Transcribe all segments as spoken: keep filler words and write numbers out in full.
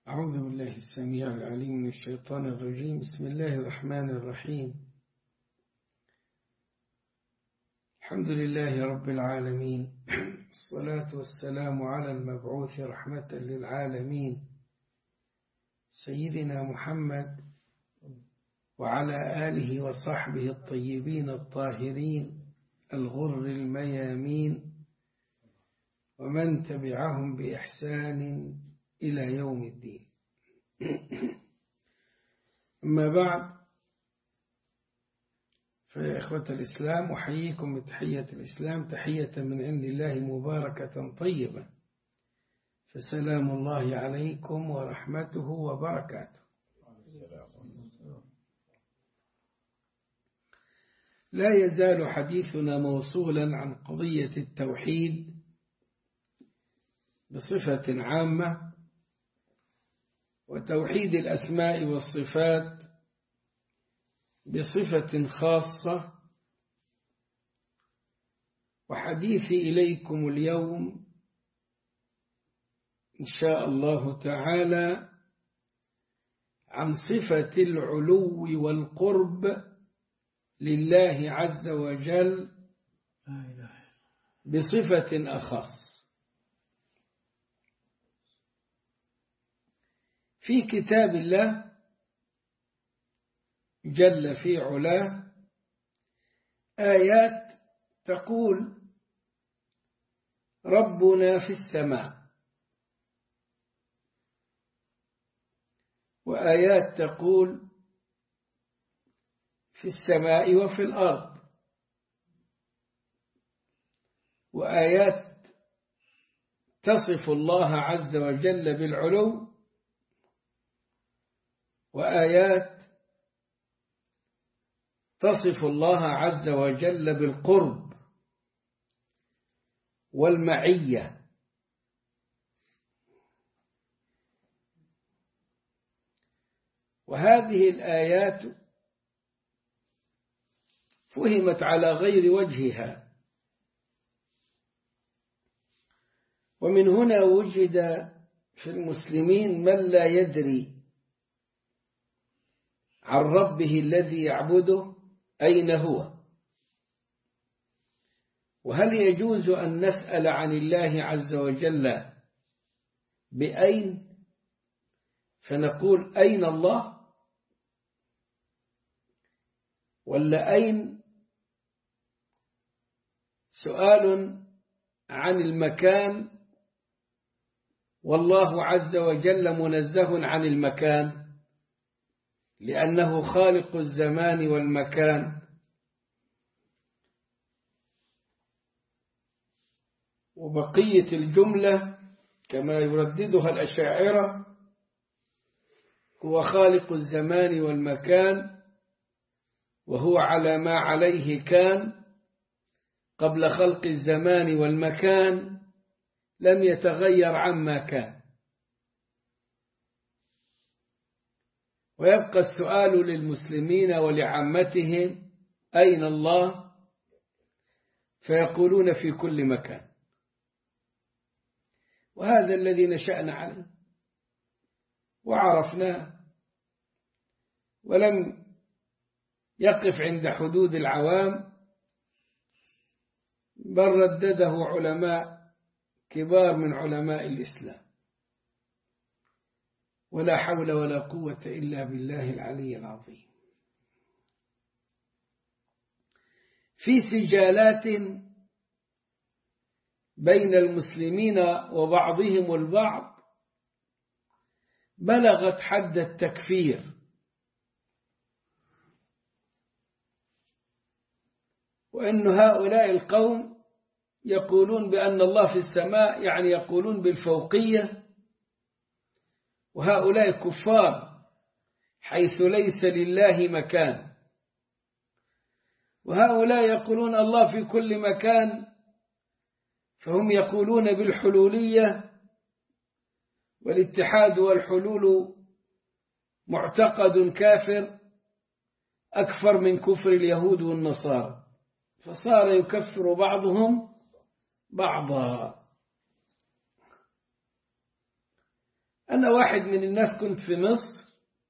أعوذ بالله السميع العليم من الشيطان الرجيم. بسم الله الرحمن الرحيم. الحمد لله رب العالمين، الصلاة والسلام على المبعوث رحمة للعالمين سيدنا محمد وعلى آله وصحبه الطيبين الطاهرين الغر الميامين ومن تبعهم بإحسان إلى يوم الدين. أما بعد، فيا إخوة الإسلام، أحييكم بتحية الإسلام، تحية من عند الله مباركة طيبة، فسلام الله عليكم ورحمته وبركاته. لا يزال حديثنا موصولا عن قضية التوحيد بصفة عامة، وتوحيد الأسماء والصفات بصفة خاصة. وحديثي إليكم اليوم إن شاء الله تعالى عن صفة العلو والقرب لله عز وجل بصفة أخص. في كتاب الله جل في علاه آيات تقول ربنا في السماء، وآيات تقول في السماء وفي الأرض، وآيات تصف الله عز وجل بالعلو، وآيات تصف الله عز وجل بالقرب والمعية. وهذه الآيات فهمت على غير وجهها، ومن هنا وجد في المسلمين من لا يدري عن ربه الذي يعبده أين هو، وهل يجوز أن نسأل عن الله عز وجل بأين، فنقول أين الله، ولا أين سؤال عن المكان، والله عز وجل منزه عن المكان لأنه خالق الزمان والمكان. وبقية الجملة كما يرددها الأشاعرة هو خالق الزمان والمكان، وهو على ما عليه كان قبل خلق الزمان والمكان، لم يتغير عما كان. ويبقى السؤال للمسلمين ولعامتهم أين الله، فيقولون في كل مكان. وهذا الذي نشأنا عليه وعرفناه، ولم يقف عند حدود العوام، بل ردده علماء كبار من علماء الإسلام. ولا حول ولا قوة إلا بالله العلي العظيم. في سجالات بين المسلمين وبعضهم البعض بلغت حد التكفير، وأن هؤلاء القوم يقولون بأن الله في السماء، يعني يقولون بالفوقية، وهؤلاء كفار حيث ليس لله مكان. وهؤلاء يقولون الله في كل مكان، فهم يقولون بالحلولية، والاتحاد والحلول معتقد كافر أكثر من كفر اليهود والنصارى، فصار يكفر بعضهم بعضا. أنا واحد من الناس كنت في مصر،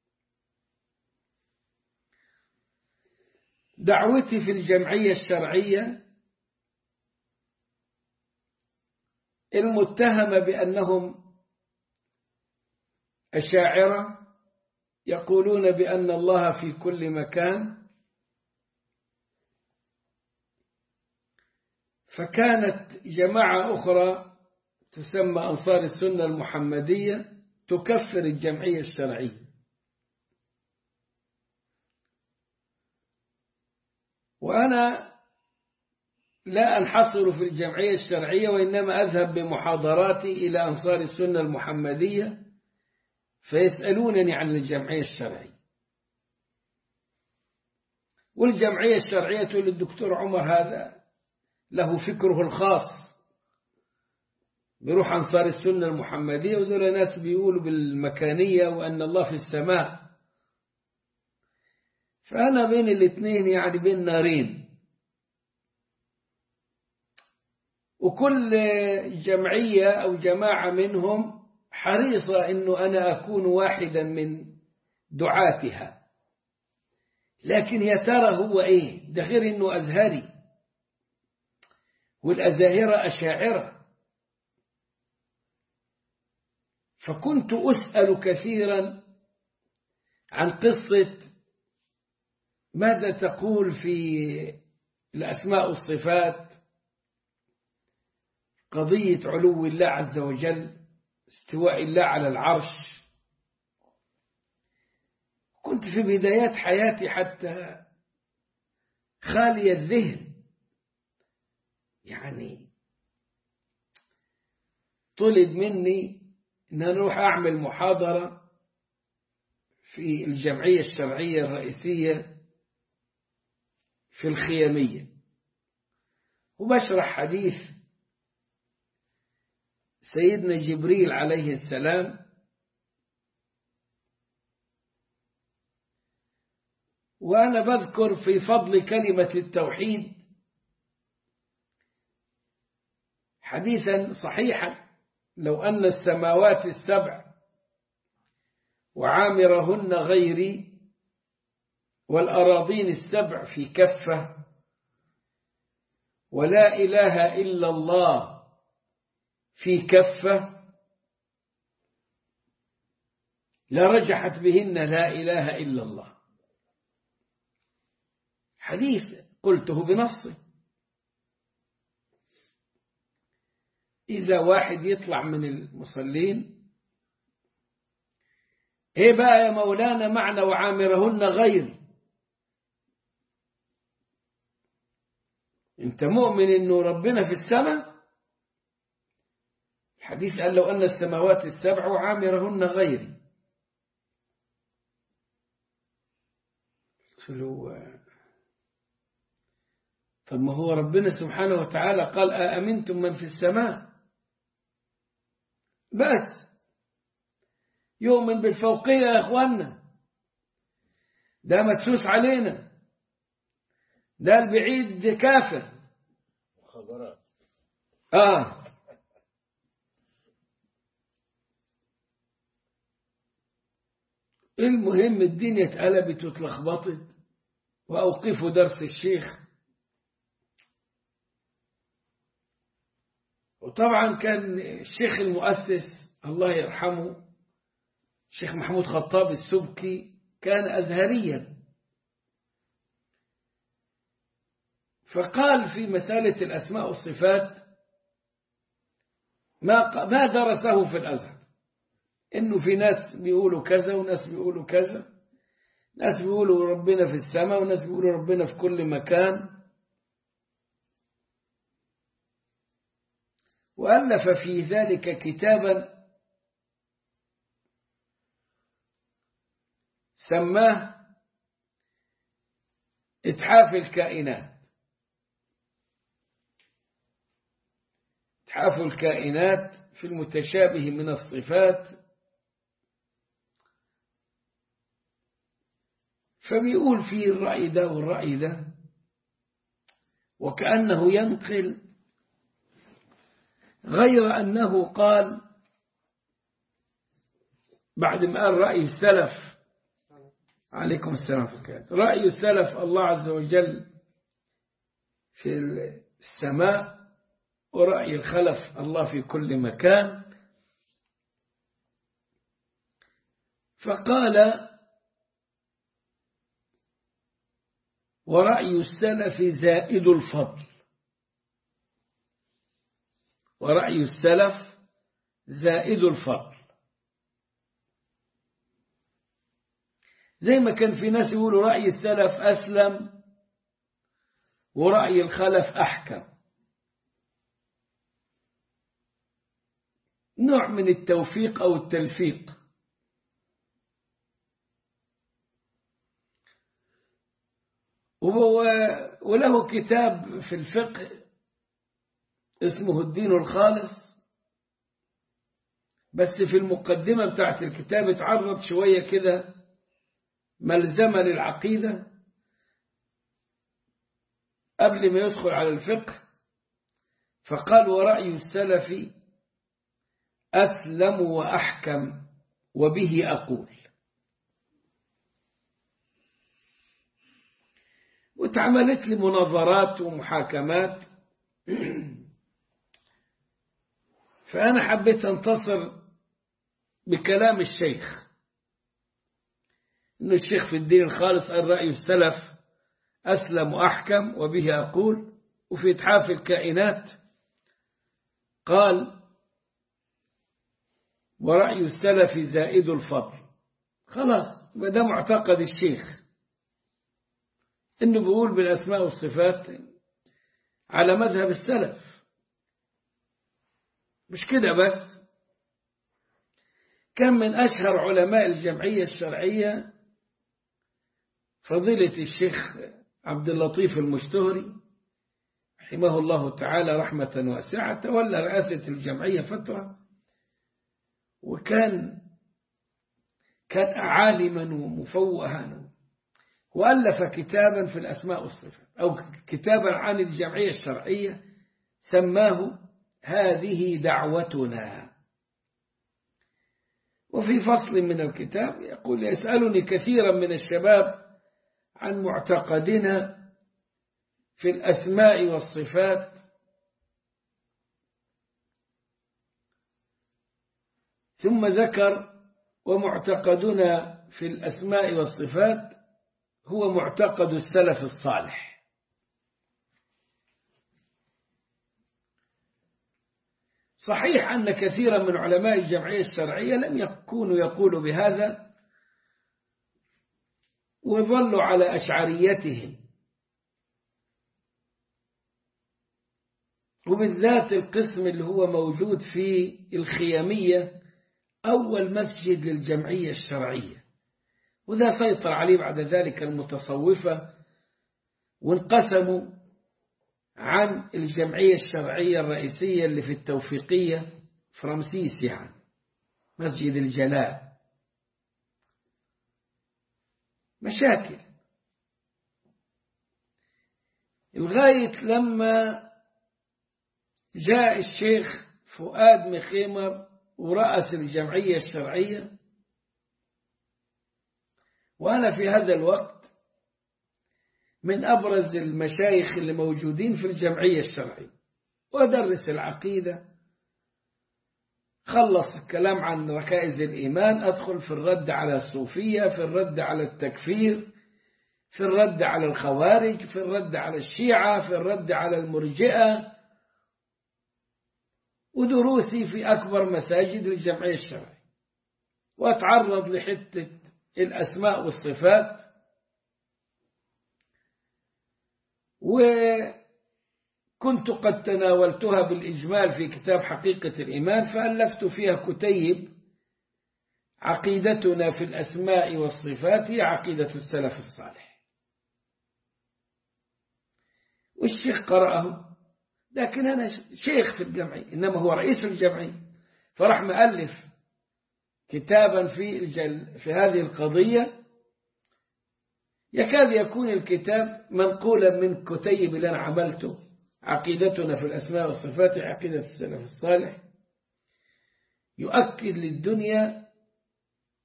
دعوتي في الجمعية الشرعية المتهمة بأنهم أشاعرة يقولون بأن الله في كل مكان، فكانت جماعة أخرى تسمى أنصار السنة المحمدية تكفر الجمعية الشرعية، وأنا لا أنحصر في الجمعية الشرعية، وإنما أذهب بمحاضراتي إلى أنصار السنة المحمدية فيسألونني عن الجمعية الشرعية. والجمعية الشرعية تقول الدكتور عمر هذا له فكره الخاص، بيروح أنصار السنة المحمدية ودول ناس بيقولوا بالمكانية وأن الله في السماء، فأنا بين الاثنين يعني بين نارين. وكل جمعية أو جماعة منهم حريصة أنه أنا أكون واحدا من دعاتها، لكن يا ترى هو إيه ده غير أنه أزهري، والأزاهرة أشاعرة. فكنت أسأل كثيرا عن قصة ماذا تقول في الأسماء والصفات، قضية علو الله عز وجل، استواء الله على العرش. كنت في بدايات حياتي حتى خالي الذهن، يعني طلب مني أن أروح أعمل محاضرة في الجمعية الشرعية الرئيسية في الخيامية، وبشرح حديث سيدنا جبريل عليه السلام، وأنا بذكر في فضل كلمة التوحيد حديثا صحيحا: لو أن السماوات السبع وعامرهن غيري والأراضين السبع في كفة ولا إله إلا الله في كفة لرجحت بهن لا إله إلا الله. حديث قلته بنصه. إذا واحد يطلع من المصلين: إيه بقى يا مولانا معنى وعامرهن غيري؟ أنت مؤمن إنه ربنا في السماء؟ الحديث قال: لو أن السماوات السبع وعامرهن غيري. قلت له: طب ما هو ربنا سبحانه وتعالى قال: أأمنتم من في السماء؟ بس يؤمن بالفوقية يا أخوانا، ده مدسوس علينا، ده البعيد كافر. خبرات. آه المهم الدنيا اتقلبت واتلخبطت، وأوقفوا درس الشيخ. وطبعا كان الشيخ المؤسس الله يرحمه الشيخ محمود خطاب السبكي كان أزهريا، فقال في مسألة الأسماء والصفات ما ما درسه في الأزهر، إنه في ناس بيقولوا كذا وناس بيقولوا كذا، ناس بيقولوا ربنا في السماء وناس بيقولوا ربنا في كل مكان. وألف في ذلك كتابا سماه إتحاف الكائنات. إتحاف الكائنات في المتشابه من الصفات. فبيقول فيه الرأي ده والرأي ده، وكأنه ينقل، غير أنه قال بعد ما قال رأي السلف، عليكم السلام عليكم، رأي السلف الله عز وجل في السماء، ورأي الخلف الله في كل مكان. فقال ورأي السلف زائد الفضل، ورأي السلف زائد الفضل. زي ما كان في ناس يقولوا رأي السلف أسلم ورأي الخلف أحكم، نوع من التوفيق أو التلفيق. وله كتاب في الفقه اسمه الدين الخالص، بس في المقدمة بتاعت الكتاب اتعرض شوية كده ملزمة للعقيدة قبل ما يدخل على الفقه. فقال ورأي السلف أسلم وأحكم وبه أقول. واتعملت لي مناظرات ومحاكمات، فأنا حبيت أنتصر بكلام الشيخ، إنه الشيخ في الدين الخالص قال رأي السلف أسلم وأحكم وبه أقول. وفي إتحاف الكائنات قال ورأي السلف زائد الفضل. خلاص ده معتقد الشيخ، إنه بيقول بالأسماء والصفات على مذهب السلف، مش كده بس. كان من أشهر علماء الجمعية الشرعية فضيلة الشيخ عبد اللطيف المشتهري رحمه الله تعالى رحمة واسعة، تولى رئاسة الجمعية فترة، وكان كان عالما ومفوها، وألف كتابا في الأسماء والصفات أو كتابا عن الجمعية الشرعية سماه هذه دعوتنا. وفي فصل من الكتاب يقول يسألني كثيرا من الشباب عن معتقدنا في الأسماء والصفات، ثم ذكر ومعتقدنا في الأسماء والصفات هو معتقد السلف الصالح. صحيح أن كثيرا من علماء الجمعية الشرعية لم يكونوا يقولوا بهذا، وظلوا على أشعريتهم، وبالذات القسم اللي هو موجود في الخيامية أول مسجد للجمعية الشرعية، وذا سيطر عليه بعد ذلك المتصوفة، وانقسموا عن الجمعية الشرعية الرئيسية اللي في التوفيقية في رمسيس، يعني مسجد الجلاء. مشاكل لغاية لما جاء الشيخ فؤاد مخيمر ورأس الجمعية الشرعية، وأنا في هذا الوقت من أبرز المشايخ اللي موجودين في الجمعية الشرعية، وأدرس العقيدة. خلص الكلام عن ركائز الإيمان، أدخل في الرد على الصوفية، في الرد على التكفير، في الرد على الخوارج، في الرد على الشيعة، في الرد على المرجئة، ودروسي في أكبر مساجد الجمعية الشرعية، وأتعرض لحتة الأسماء والصفات. وكنت قد تناولتها بالإجمال في كتاب حقيقة الإيمان، فألفت فيها كتيب عقيدتنا في الأسماء والصفات هي عقيدة السلف الصالح، والشيخ قرأه، لكن أنا شيخ في الجمعية إنما هو رئيس الجمعية، فرح مؤلف كتابا في الجل في هذه القضية، يكاد يكون الكتاب منقولا من كتيب اللي أنا عملته عقيدتنا في الأسماء والصفات عقيدة السلف الصالح، يؤكد للدنيا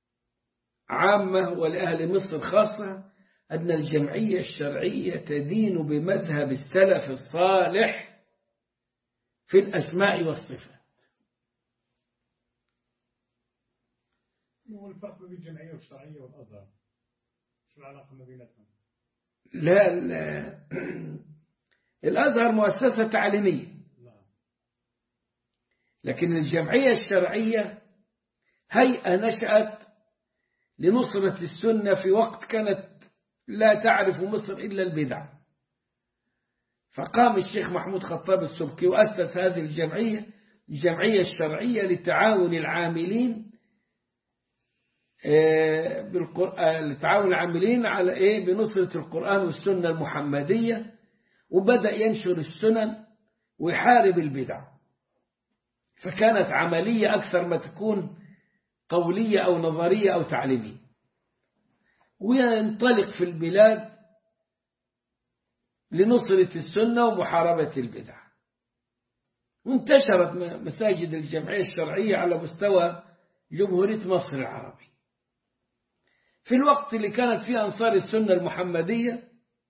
عامة ولأهل مصر خاصة أن الجمعية الشرعية تدين بمذهب السلف الصالح في الأسماء والصفات. ما هو الفرق بين الجمعية الشرعية والأزهر؟ شو العلاقة ما بيناتهم؟ لا, لا الأزهر مؤسسة تعليمية، لكن الجمعية الشرعية هيئة نشأت لنصرة السنة في وقت كانت لا تعرف مصر إلا البدع، فقام الشيخ محمود خطاب السبكي وأسس هذه الجمعية، الجمعية الشرعية لتعاون العاملين بالقرآن، لتعاون العاملين على إيه؟ بنصرة القرآن والسنة المحمدية، وبدأ ينشر السنن ويحارب البدع، فكانت عملية أكثر ما تكون قولية أو نظرية أو تعليمية، وينطلق في البلاد لنصرة السنة ومحاربة البدع. وانتشرت مساجد الجمعية الشرعية على مستوى جمهورية مصر العربية. في الوقت اللي كانت فيه أنصار السنة المحمدية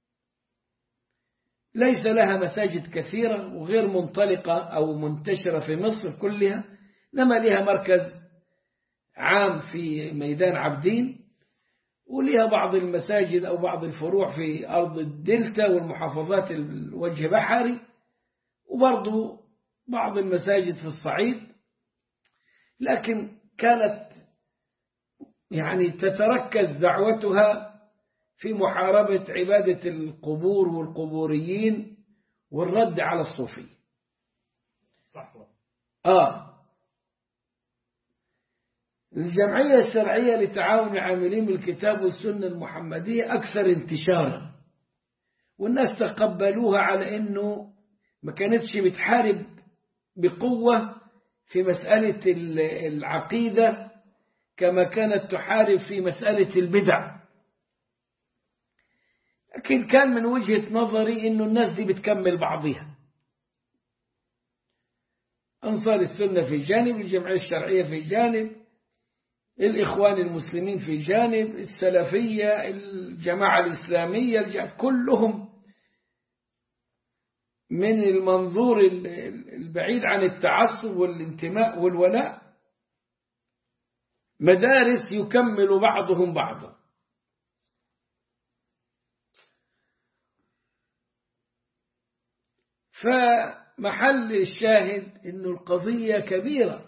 ليس لها مساجد كثيرة وغير منطلقة أو منتشرة في مصر كلها، إنما لها مركز عام في ميدان عابدين، ولها بعض المساجد أو بعض الفروع في أرض الدلتا والمحافظات الوجه بحري، وبرضو بعض المساجد في الصعيد، لكن كانت يعني تتركز دعوتها في محاربة عبادة القبور والقبوريين والرد على الصوفية. صحوة. آه الجمعية الشرعية لتعاون العاملين بالكتاب والسنة المحمدية أكثر انتشارا، والناس تقبلوها على أنه ما كانتش بتحارب بقوة في مسألة العقيدة كما كانت تحارب في مسألة البدع، لكن كان من وجهة نظري أنه الناس دي بتكمل بعضها، أنصار السنة في جانب، الجمعية الشرعية في جانب، الإخوان المسلمين في جانب، السلفية، الجماعة الإسلامية، كلهم من المنظور البعيد عن التعصب والانتماء والولاء مدارس يكمل بعضهم بعضا. فمحل الشاهد إنه القضية كبيرة،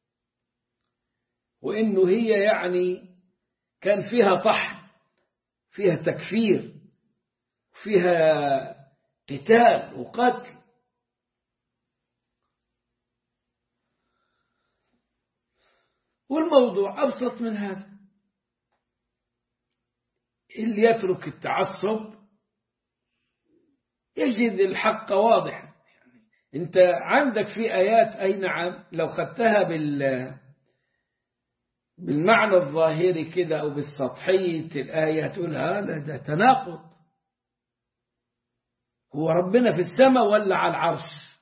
وإنه هي يعني كان فيها طحن، فيها تكفير، فيها قتال وقتل. والموضوع أبسط من هذا، اللي يترك التعصب يجد الحق واضحا. انت عندك في آيات أي نعم لو خدتها بال بالمعنى الظاهري كده أو بالسطحية الآية تقول هذا ده تناقض، هو ربنا في السماء ولا على العرش؟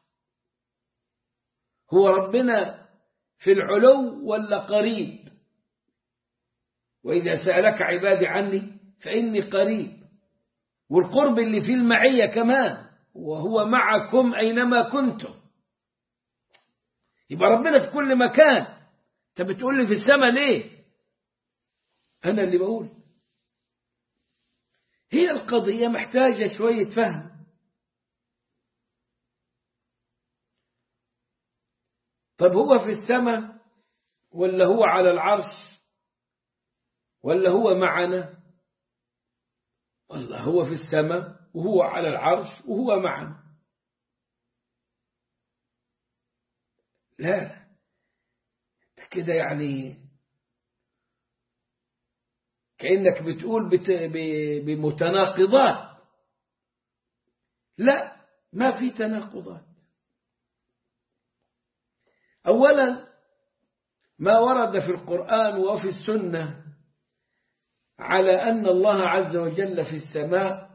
هو ربنا في العلو ولا قريب؟ وإذا سألك عبادي عني فإني قريب، والقرب اللي فيه المعية كمان، وهو معكم أينما كنتم. يبقى ربنا في كل مكان، انت بتقول لي في السماء ليه؟ أنا اللي بقول. هي القضية محتاجة شوية فهم. طب هو في السماء ولا هو على العرش ولا هو معنا؟ والله هو في السماء وهو على العرش وهو معنا. لا كده يعني كأنك بتقول بمتناقضات. لا، ما في تناقضات. أولا ما ورد في القرآن وفي السنة على أن الله عز وجل في السماء،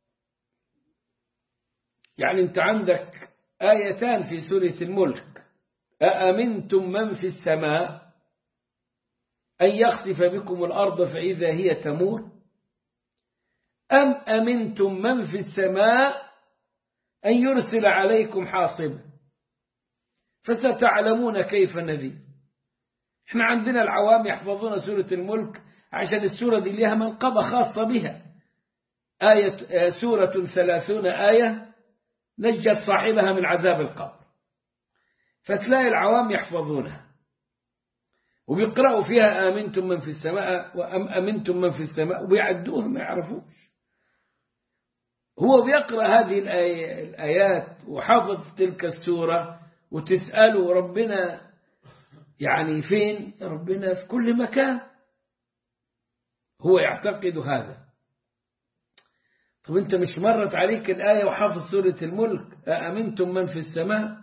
يعني أنت عندك آيتان في سورة الملك: أأمنتم من في السماء أن يخسف بكم الأرض فإذا هي تمور أم أمنتم من في السماء أن يرسل عليكم حاصبا فستعلمون كيف نذير. احنا عندنا العوام يحفظون سورة الملك عشان السورة دي لها منقبة خاصة بها، آية سورة ثلاثون آية نجت صاحبها من عذاب القبر، فتلاقي العوام يحفظونها وبيقرأوا فيها آمنتم من في السماء وأم أمنتم من في السماء وبيعدوها ما يعرفوش. هو بيقرأ هذه الآيات وحفظ تلك السورة وتسأله ربنا يعني فين؟ ربنا في كل مكان، هو يعتقد هذا. طب أنت مش مرت عليك الآية وحافظ سورة الملك أأمنتم من في السماء؟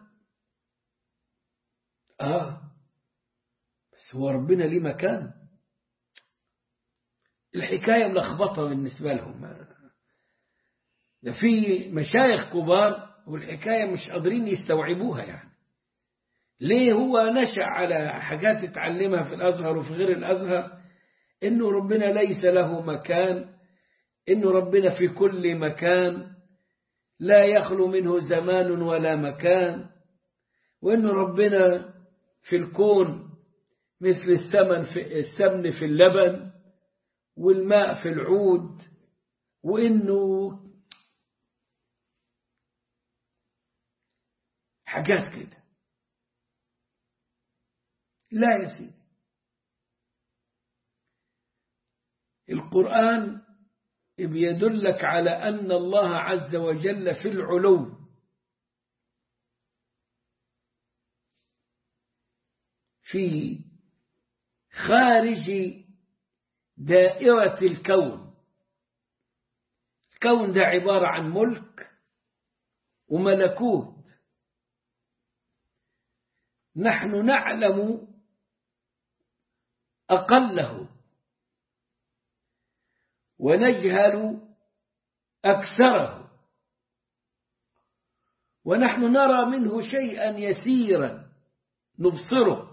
آه بس هو ربنا ليه مكان. الحكاية ملخبطة بالنسبة لهم، ده في مشايخ كبار والحكاية مش قادرين يستوعبوها. يعني ليه؟ هو نشأ على حاجات يتعلمها في الأزهر وفي غير الأزهر، إنه ربنا ليس له مكان، إنه ربنا في كل مكان لا يخلو منه زمان ولا مكان، وإنه ربنا في الكون مثل السمن في السمن في اللبن والماء في العود، وإنه حاجات كده. لا يا سيدي، القرآن بيدلك على أن الله عز وجل في العلو، في خارج دائرة الكون. الكون ده عبارة عن ملك وملكوت، نحن نعلم أقله ونجهل أكثره، ونحن نرى منه شيئا يسيرا نبصره،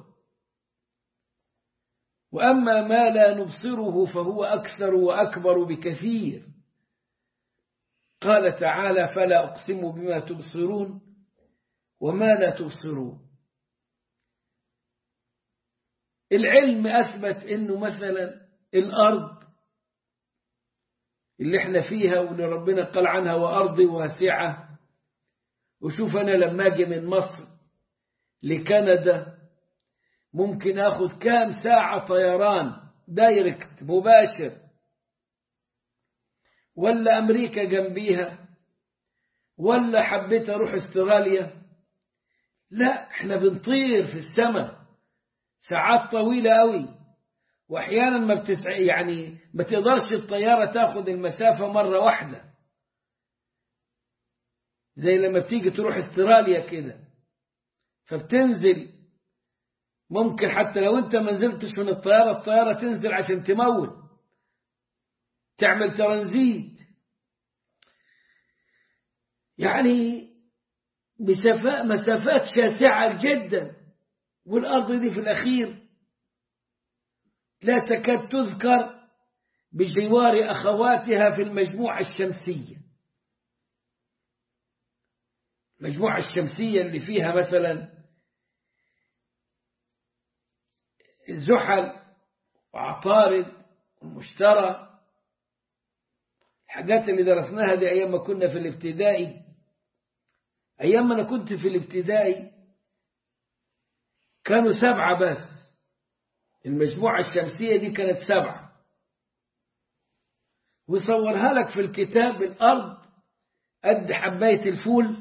وأما ما لا نبصره فهو أكثر وأكبر بكثير. قال تعالى فلا أقسم بما تبصرون وما لا تبصرون. العلم أثبت أنه مثلا الأرض اللي احنا فيها واللي ربنا قال عنها وأرض واسعة، وشوف أنا لما أجي من مصر لكندا ممكن أخذ كام ساعة طيران دايركت مباشر، ولا أمريكا جنبيها، ولا حبيت أروح استراليا. لا، احنا بنطير في السماء ساعات طويلة قوي، وأحيانا ما بتسع يعني ما تقدرش الطيارة تاخد المسافة مرة واحدة، زي لما بتيجي تروح استراليا كده فبتنزل، ممكن حتى لو انت ما نزلتش من الطيارة الطيارة تنزل عشان تموت تعمل ترانزيت. يعني مسافات مسافات شاسعة جدا، والأرض دي في الأخير لا تكاد تذكر بجوار أخواتها في المجموعة الشمسية. المجموعة الشمسية اللي فيها مثلا الزحل وعطارد والمشتري، الحاجات اللي درسناها دي أيام ما كنا في الابتدائي. أيام ما أنا كنت في الابتدائي كانوا سبعة بس، المجموعة الشمسية دي كانت سبعة، وصورها لك في الكتاب الأرض قد حباية الفول،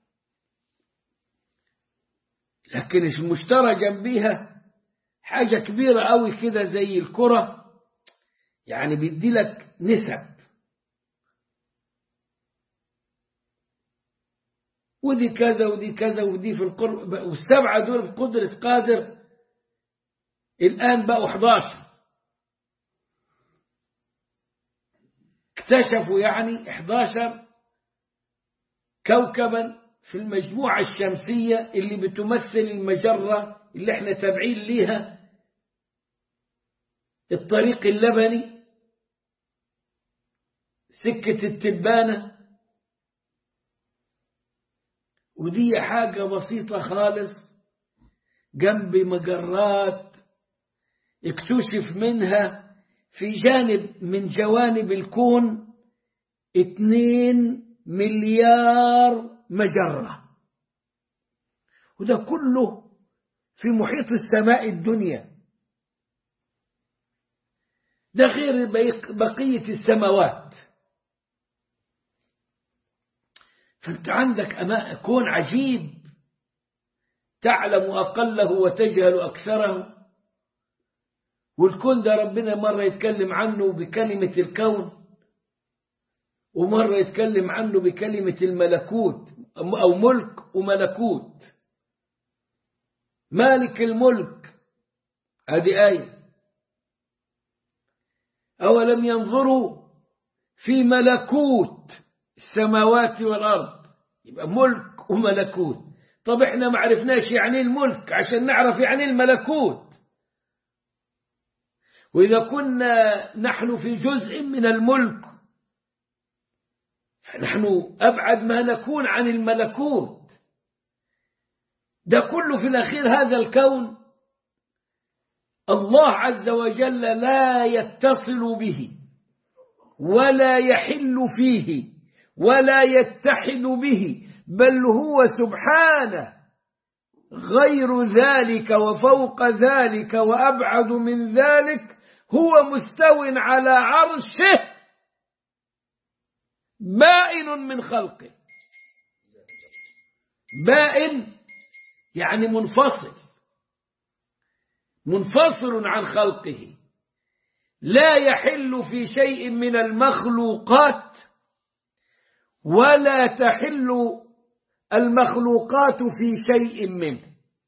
لكن المشتري جنبيها حاجة كبيرة قوي كده زي الكرة، يعني بيدي لك نسب، ودي كذا ودي كذا ودي في القرب، والسبعة دول بقدرة قادر الآن بقوا إحدى عشر، اكتشفوا يعني إحدى عشر كوكبا في المجموعة الشمسية اللي بتمثل المجرة اللي احنا تابعين ليها الطريق اللبني، سكة التبانة، ودي حاجة بسيطة خالص جنب مجرات اكتشف منها في جانب من جوانب الكون اتنين مليار مجرة، وده كله في محيط السماء الدنيا، ده غير بقية السماوات. فأنت عندك كون عجيب تعلم أقله وتجهل أكثره. والكون ده ربنا مرة يتكلم عنه بكلمة الكون، ومرة يتكلم عنه بكلمة الملكوت أو ملك وملكوت. مالك الملك، هذه آية. أولم ينظروا في ملكوت السماوات والأرض، يبقى ملك وملكوت. طب احنا ما عرفناش يعني الملك عشان نعرف يعني الملكوت، وإذا كنا نحن في جزء من الملك فنحن أبعد ما نكون عن الملكوت. ده كله في الأخير هذا الكون الله عز وجل لا يتصل به ولا يحل فيه ولا يتحد به، بل هو سبحانه غير ذلك وفوق ذلك وأبعد من ذلك، هو مستو على عرشه بائن من خلقه. بائن يعني منفصل، منفصل عن خلقه، لا يحل في شيء من المخلوقات ولا تحل المخلوقات في شيء منه.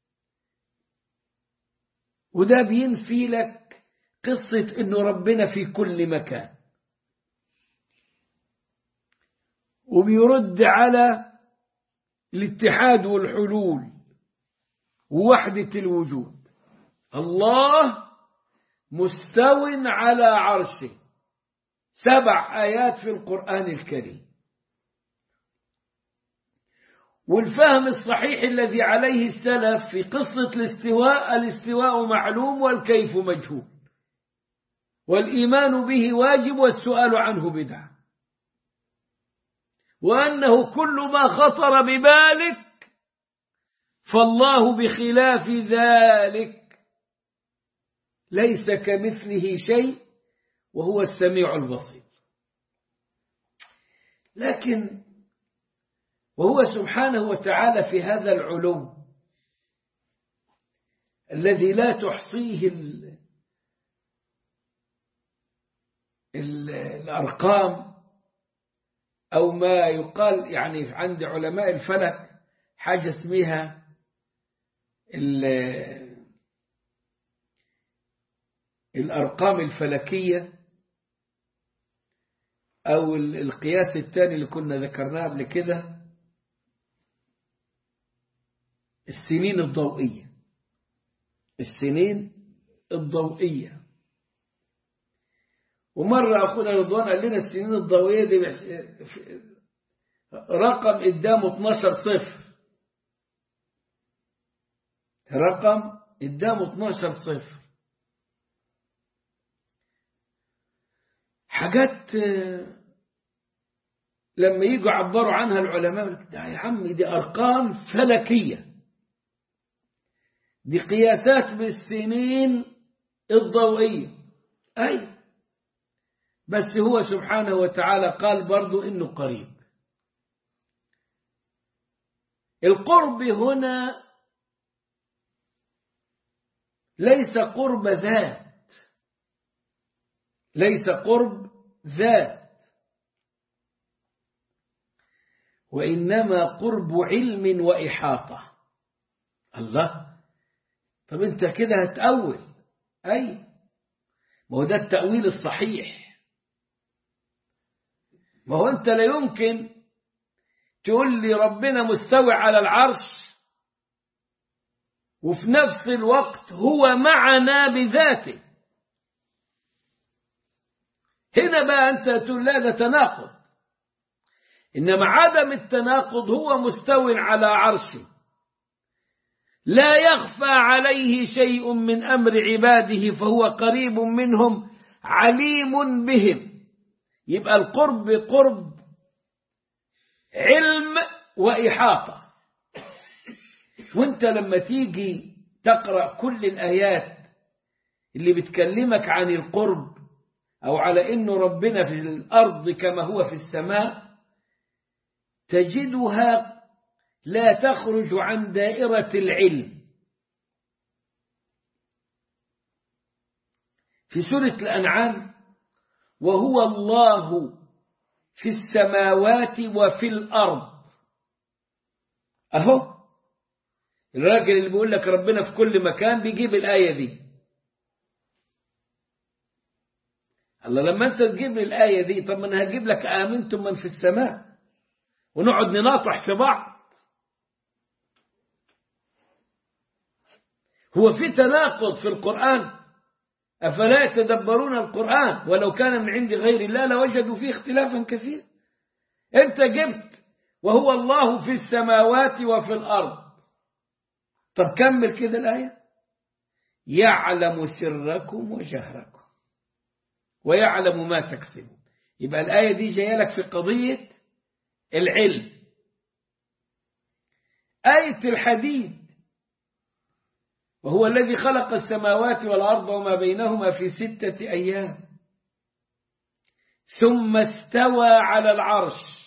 وده بينفي لك قصة إنه ربنا في كل مكان، وبيرد على الاتحاد والحلول ووحدة الوجود. الله مستو على عرشه، سبع آيات في القرآن الكريم. والفهم الصحيح الذي عليه السلف في قصة الاستواء، الاستواء معلوم والكيف مجهول، والإيمان به واجب والسؤال عنه بدعة، وأنه كل ما خطر ببالك فالله بخلاف ذلك، ليس كمثله شيء وهو السميع البصير. لكن وهو سبحانه وتعالى في هذا العلو الذي لا تحصيه ال ال الأرقام، أو ما يقال يعني عند علماء الفلك حاجة اسمها الأرقام الفلكية، أو القياس الثاني اللي كنا ذكرناه قبل كده، السنين الضوئية. السنين الضوئية ومرة أخونا رضوان قال لنا السنين الضوئية دي رقم قدامه اثناشر صفر، رقم قدامه اثناشر صفر. حاجات لما يجوا عبروا عنها العلماء يا عم دي أرقام فلكية، دي قياسات بالسنين الضوئية. أي بس هو سبحانه وتعالى قال برضو إنه قريب. القرب هنا ليس قرب ذات، ليس قرب ذات، وإنما قرب علم وإحاطة. الله، طب أنت كده هتأول. أي ما هو ده التأويل الصحيح. ما هو أنت لا يمكن تقول لي ربنا مستوي على العرش وفي نفس الوقت هو معنا بذاته. هنا بقى أنت تقول لا ده تناقض، إنما عدم التناقض هو مستو على عرشه لا يخفى عليه شيء من أمر عباده فهو قريب منهم عليم بهم. يبقى القرب قرب علم وإحاطة. وانت لما تيجي تقرأ كل الآيات اللي بتكلمك عن القرب أو على إنه ربنا في الأرض كما هو في السماء تجدها لا تخرج عن دائرة العلم. في سورة الأنعام وهو الله في السماوات وفي الأرض. أهو الراجل اللي بيقول لك ربنا في كل مكان بيجيب الآية دي. الله لما أنت تجيب لي الآية دي طب ما أنا هجيب لك آمنتم من في السماء ونقعد نناطح في بعض. هو في تناقض في القرآن؟ أفلا يتدبرون القرآن ولو كان من عند غير الله لوجدوا فيه اختلافا كثيرا. أنت جبت وهو الله في السماوات وفي الأرض. طب كمل كده الآية يعلم سركم وجهركم ويعلم ما تكسبون. يبقى الآية دي جاية لك في قضية العلم. آية الحديد وهو الذي خلق السماوات والأرض وما بينهما في ستة أيام ثم استوى على العرش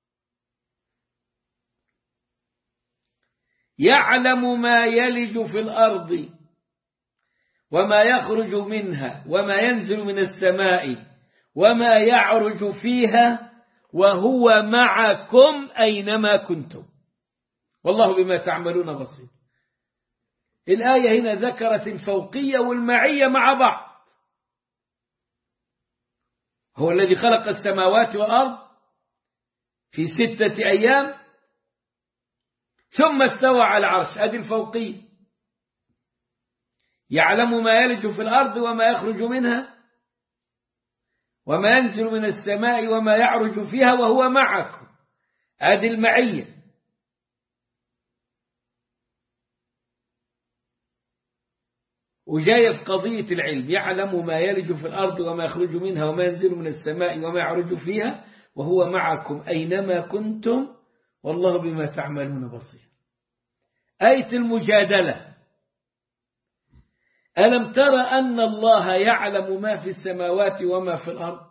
يعلم ما يلج في الأرض وما يخرج منها وما ينزل من السماء وما يعرج فيها وهو معكم أينما كنتم والله بما تعملون بصير. الآية هنا ذكرت الفوقية والمعية مع بعض. هو الذي خلق السماوات والأرض في ستة أيام ثم استوى على العرش. هذه الفوقية. يعلم ما يلج في الأرض وما يخرج منها وما ينزل من السماء وما يعرج فيها وهو معكم. هذه المعية. وجاية في قضية العلم يعلم ما يلج في الأرض وما يخرج منها وما ينزل من السماء وما يعرج فيها وهو معكم أينما كنتم والله بما تعملون بصير. آية المجادلة ألم تر أن الله يعلم ما في السماوات وما في الأرض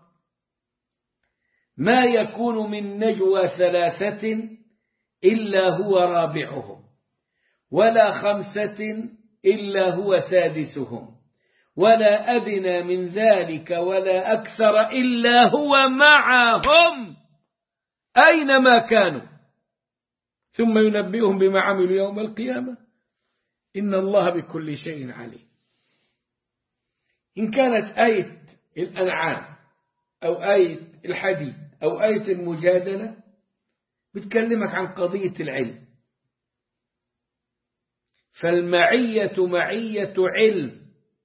ما يكون من نجوى ثلاثة إلا هو رابعهم ولا خمسة إلا هو سادسهم ولا أدنى من ذلك ولا أكثر إلا هو معهم أينما كانوا ثم ينبئهم بما عملوا يوم القيامة إن الله بكل شيء عليم. إن كانت آية الأنعام أو آية الحديد أو آية المجادلة بتكلمك عن قضية العلم فالمعية معية علم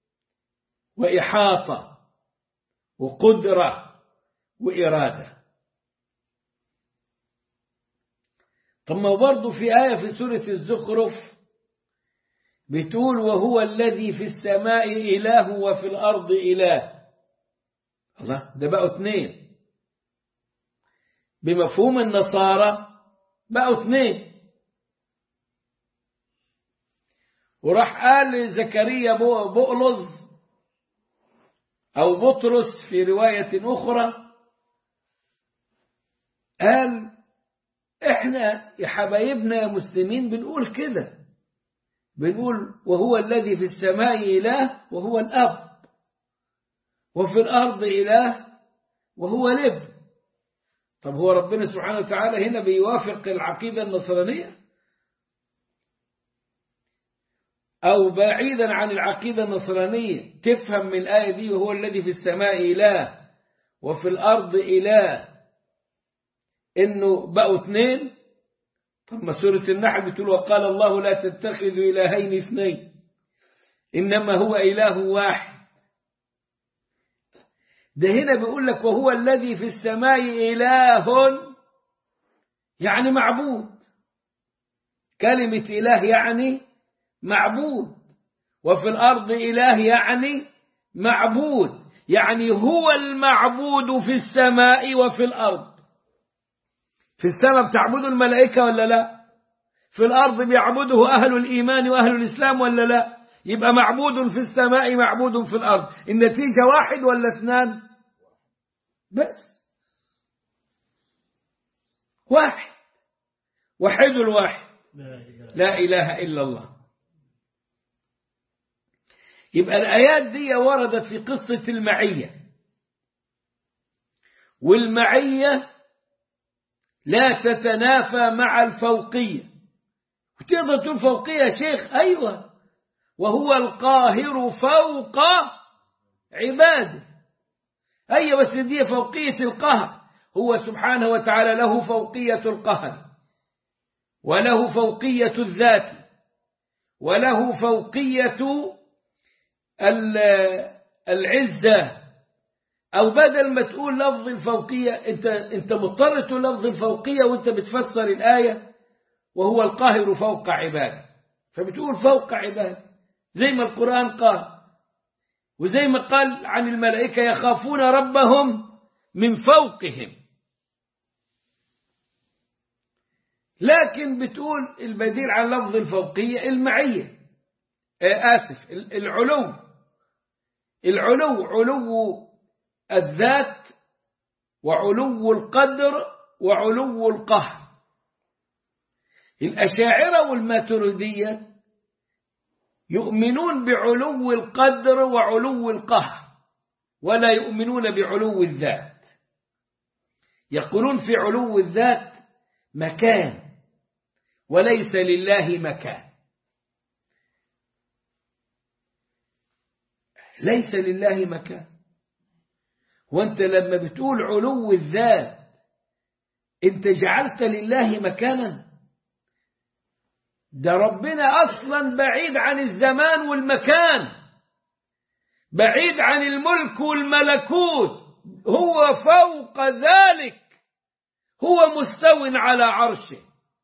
وإحاطة وقدرة وإرادة. طب ما برضو في آية في سورة الزخرف بتقول وهو الذي في السماء إله وفي الأرض إله. الله ده بقوا اثنين. بمفهوم النصارى بقوا اثنين. وراح قال زكريا بؤلز أو بطرس في رواية أخرى قال إحنا يا حبايبنا يا مسلمين بنقول كده بنقول وهو الذي في السماء إله وهو الأب وفي الأرض إله وهو الابن. طب هو ربنا سبحانه وتعالى هنا بيوافق العقيدة النصرانية أو بعيدا عن العقيدة النصرانية تفهم من الآية دي وهو الذي في السماء إله وفي الأرض إله إنه بقوا اثنين. طب ما سورة النحل بتقول وقال الله لا تتخذوا إلهين اثنين إنما هو إله واحد. ده هنا بيقول لك وهو الذي في السماء إله يعني معبود. كلمة إله يعني معبود، وفي الأرض إله يعني معبود، يعني هو المعبود في السماء وفي الأرض. في السماء بتعبدوا الملائكة ولا لا؟ في الأرض بيعبده أهل الإيمان وأهل الإسلام ولا لا؟ يبقى معبود في السماء معبود في الأرض. النتيجة واحد ولا اثنان؟ بس واحد، وحيد الواحد، لا إله إلا الله. يبقى الآيات دي وردت في قصة المعية، والمعية لا تتنافى مع الفوقية. وتقدر تقول فوقية يا شيخ، أيوة، وهو القاهر فوق عباده. أيوة، بس دي فوقية القهر. هو سبحانه وتعالى له فوقية القهر، وله فوقية الذات، وله فوقية العزة. أو بدل ما تقول لفظ الفوقية، أنت أنت مضطر تقول لفظ الفوقية وأنت بتفسر الآية وهو القاهر فوق عباده، فبتقول فوق عباده زي ما القرآن قال، وزي ما قال عن الملائكة يخافون ربهم من فوقهم. لكن بتقول البديل عن لفظ الفوقية المعية، آسف، العلو. العلو علو الذات، وعلو القدر، وعلو القهر. الأشاعرة والماتريدية يؤمنون بعلو القدر وعلو القهر، ولا يؤمنون بعلو الذات. يقولون في علو الذات مكان، وليس لله مكان. ليس لله مكان. وانت لما بتقول علو الذات انت جعلت لله مكانا؟ ده ربنا اصلا بعيد عن الزمان والمكان، بعيد عن الملك والملكوت، هو فوق ذلك، هو مستو على عرشه.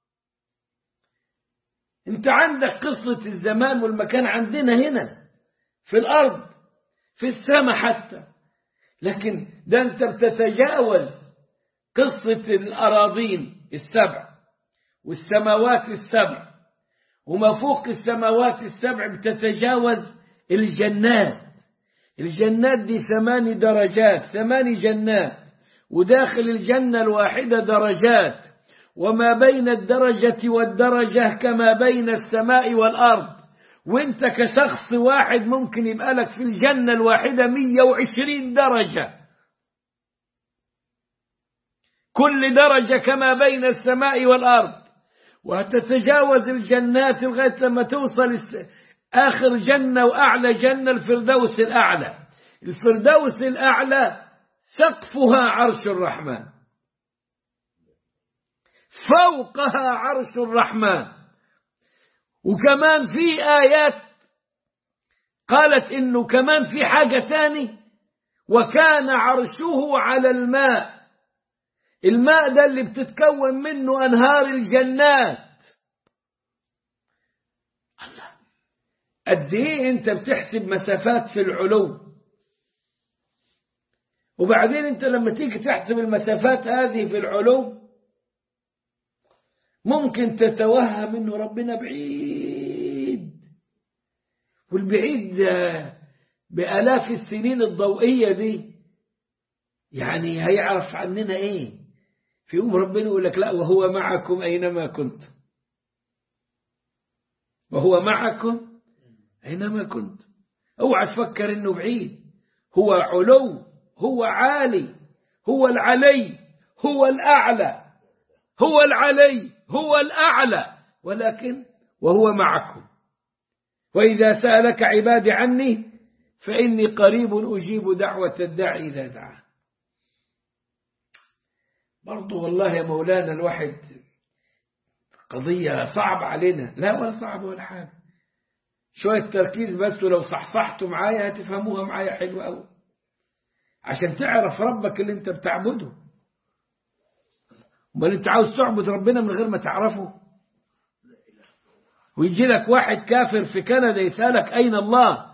انت عندك قصة الزمان والمكان عندنا هنا في الأرض، في السماء حتى، لكن ده انت بتتجاوز قصة الأراضين السبع والسماوات السبع، وما فوق السماوات السبع بتتجاوز الجنات. الجنات دي ثماني درجات، ثماني جنات، وداخل الجنة الواحدة درجات، وما بين الدرجة والدرجة كما بين السماء والأرض. وانت كشخص واحد ممكن يبقى لك في الجنة الواحدة مية وعشرين درجة، كل درجة كما بين السماء والأرض. وهتتجاوز الجنات لغاية لما توصل آخر جنة وأعلى جنة، الفردوس الأعلى. الفردوس الأعلى سقفها عرش الرحمن، فوقها عرش الرحمن. وكمان في آيات قالت إنه كمان في حاجة تاني، وكان عرشه على الماء. الماء ده اللي بتتكون منه أنهار الجنات. الله، قد إيه أنت بتحسب مسافات في العلو، وبعدين أنت لما تيجي تحسب المسافات هذه في العلو ممكن تتوهم إنه ربنا بعيد، والبعيد بآلاف السنين الضوئية دي يعني هيعرف عننا إيه؟ في يوم ربنا يقول لك لا، وهو معكم أينما كنتم، وهو معكم أينما كنتم. اوعى تفكر إنه بعيد، هو علو، هو عالي، هو العلي، هو الأعلى، هو العلي، هو الأعلى، ولكن وهو معكم. وإذا سألك عبادي عني فإني قريب أجيب دعوة الداعي إذا دعا. برضو والله يا مولانا الواحد قضية صعب علينا. لا ولا صعب ولا حاجة، شوية تركيز بس، ولو صحصحتوا معايا هتفهموها معايا حلوة أوي. عشان تعرف ربك اللي انت بتعبده. امال انت عاوز تعبد ربنا من غير ما تعرفه؟ ويجي لك واحد كافر في كندا يسألك أين الله،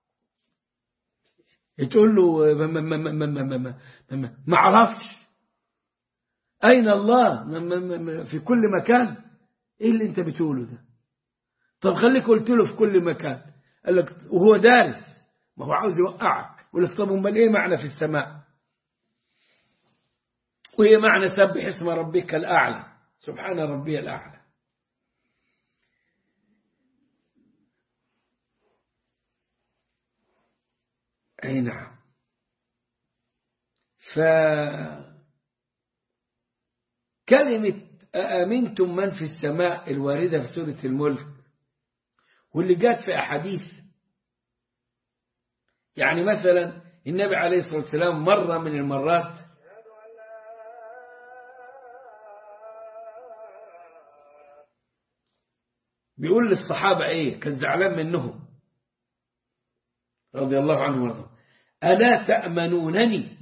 تقول له ما, ما, ما, ما, ما, ما, ما, ما عرفش أين الله ما ما ما في كل مكان. إيه اللي أنت بتقوله ده؟ طب خليك قلت له في كل مكان، قال لك وهو دارس، ما هو عاوز يوقعك. يقول لك طب امال إيه معنى في السماء؟ وإيه معنى سبح اسم ربك الأعلى؟ سبحان ربي الأعلى. أي نعم. فكلمة أأمنتم من في السماء الواردة في سورة الملك واللي جات في أحاديث، يعني مثلا النبي عليه الصلاة والسلام مرة من المرات بيقول للصحابة إيه، كان زعلان منهم رضي الله عنه وارضاه: ألا تأمنونني؟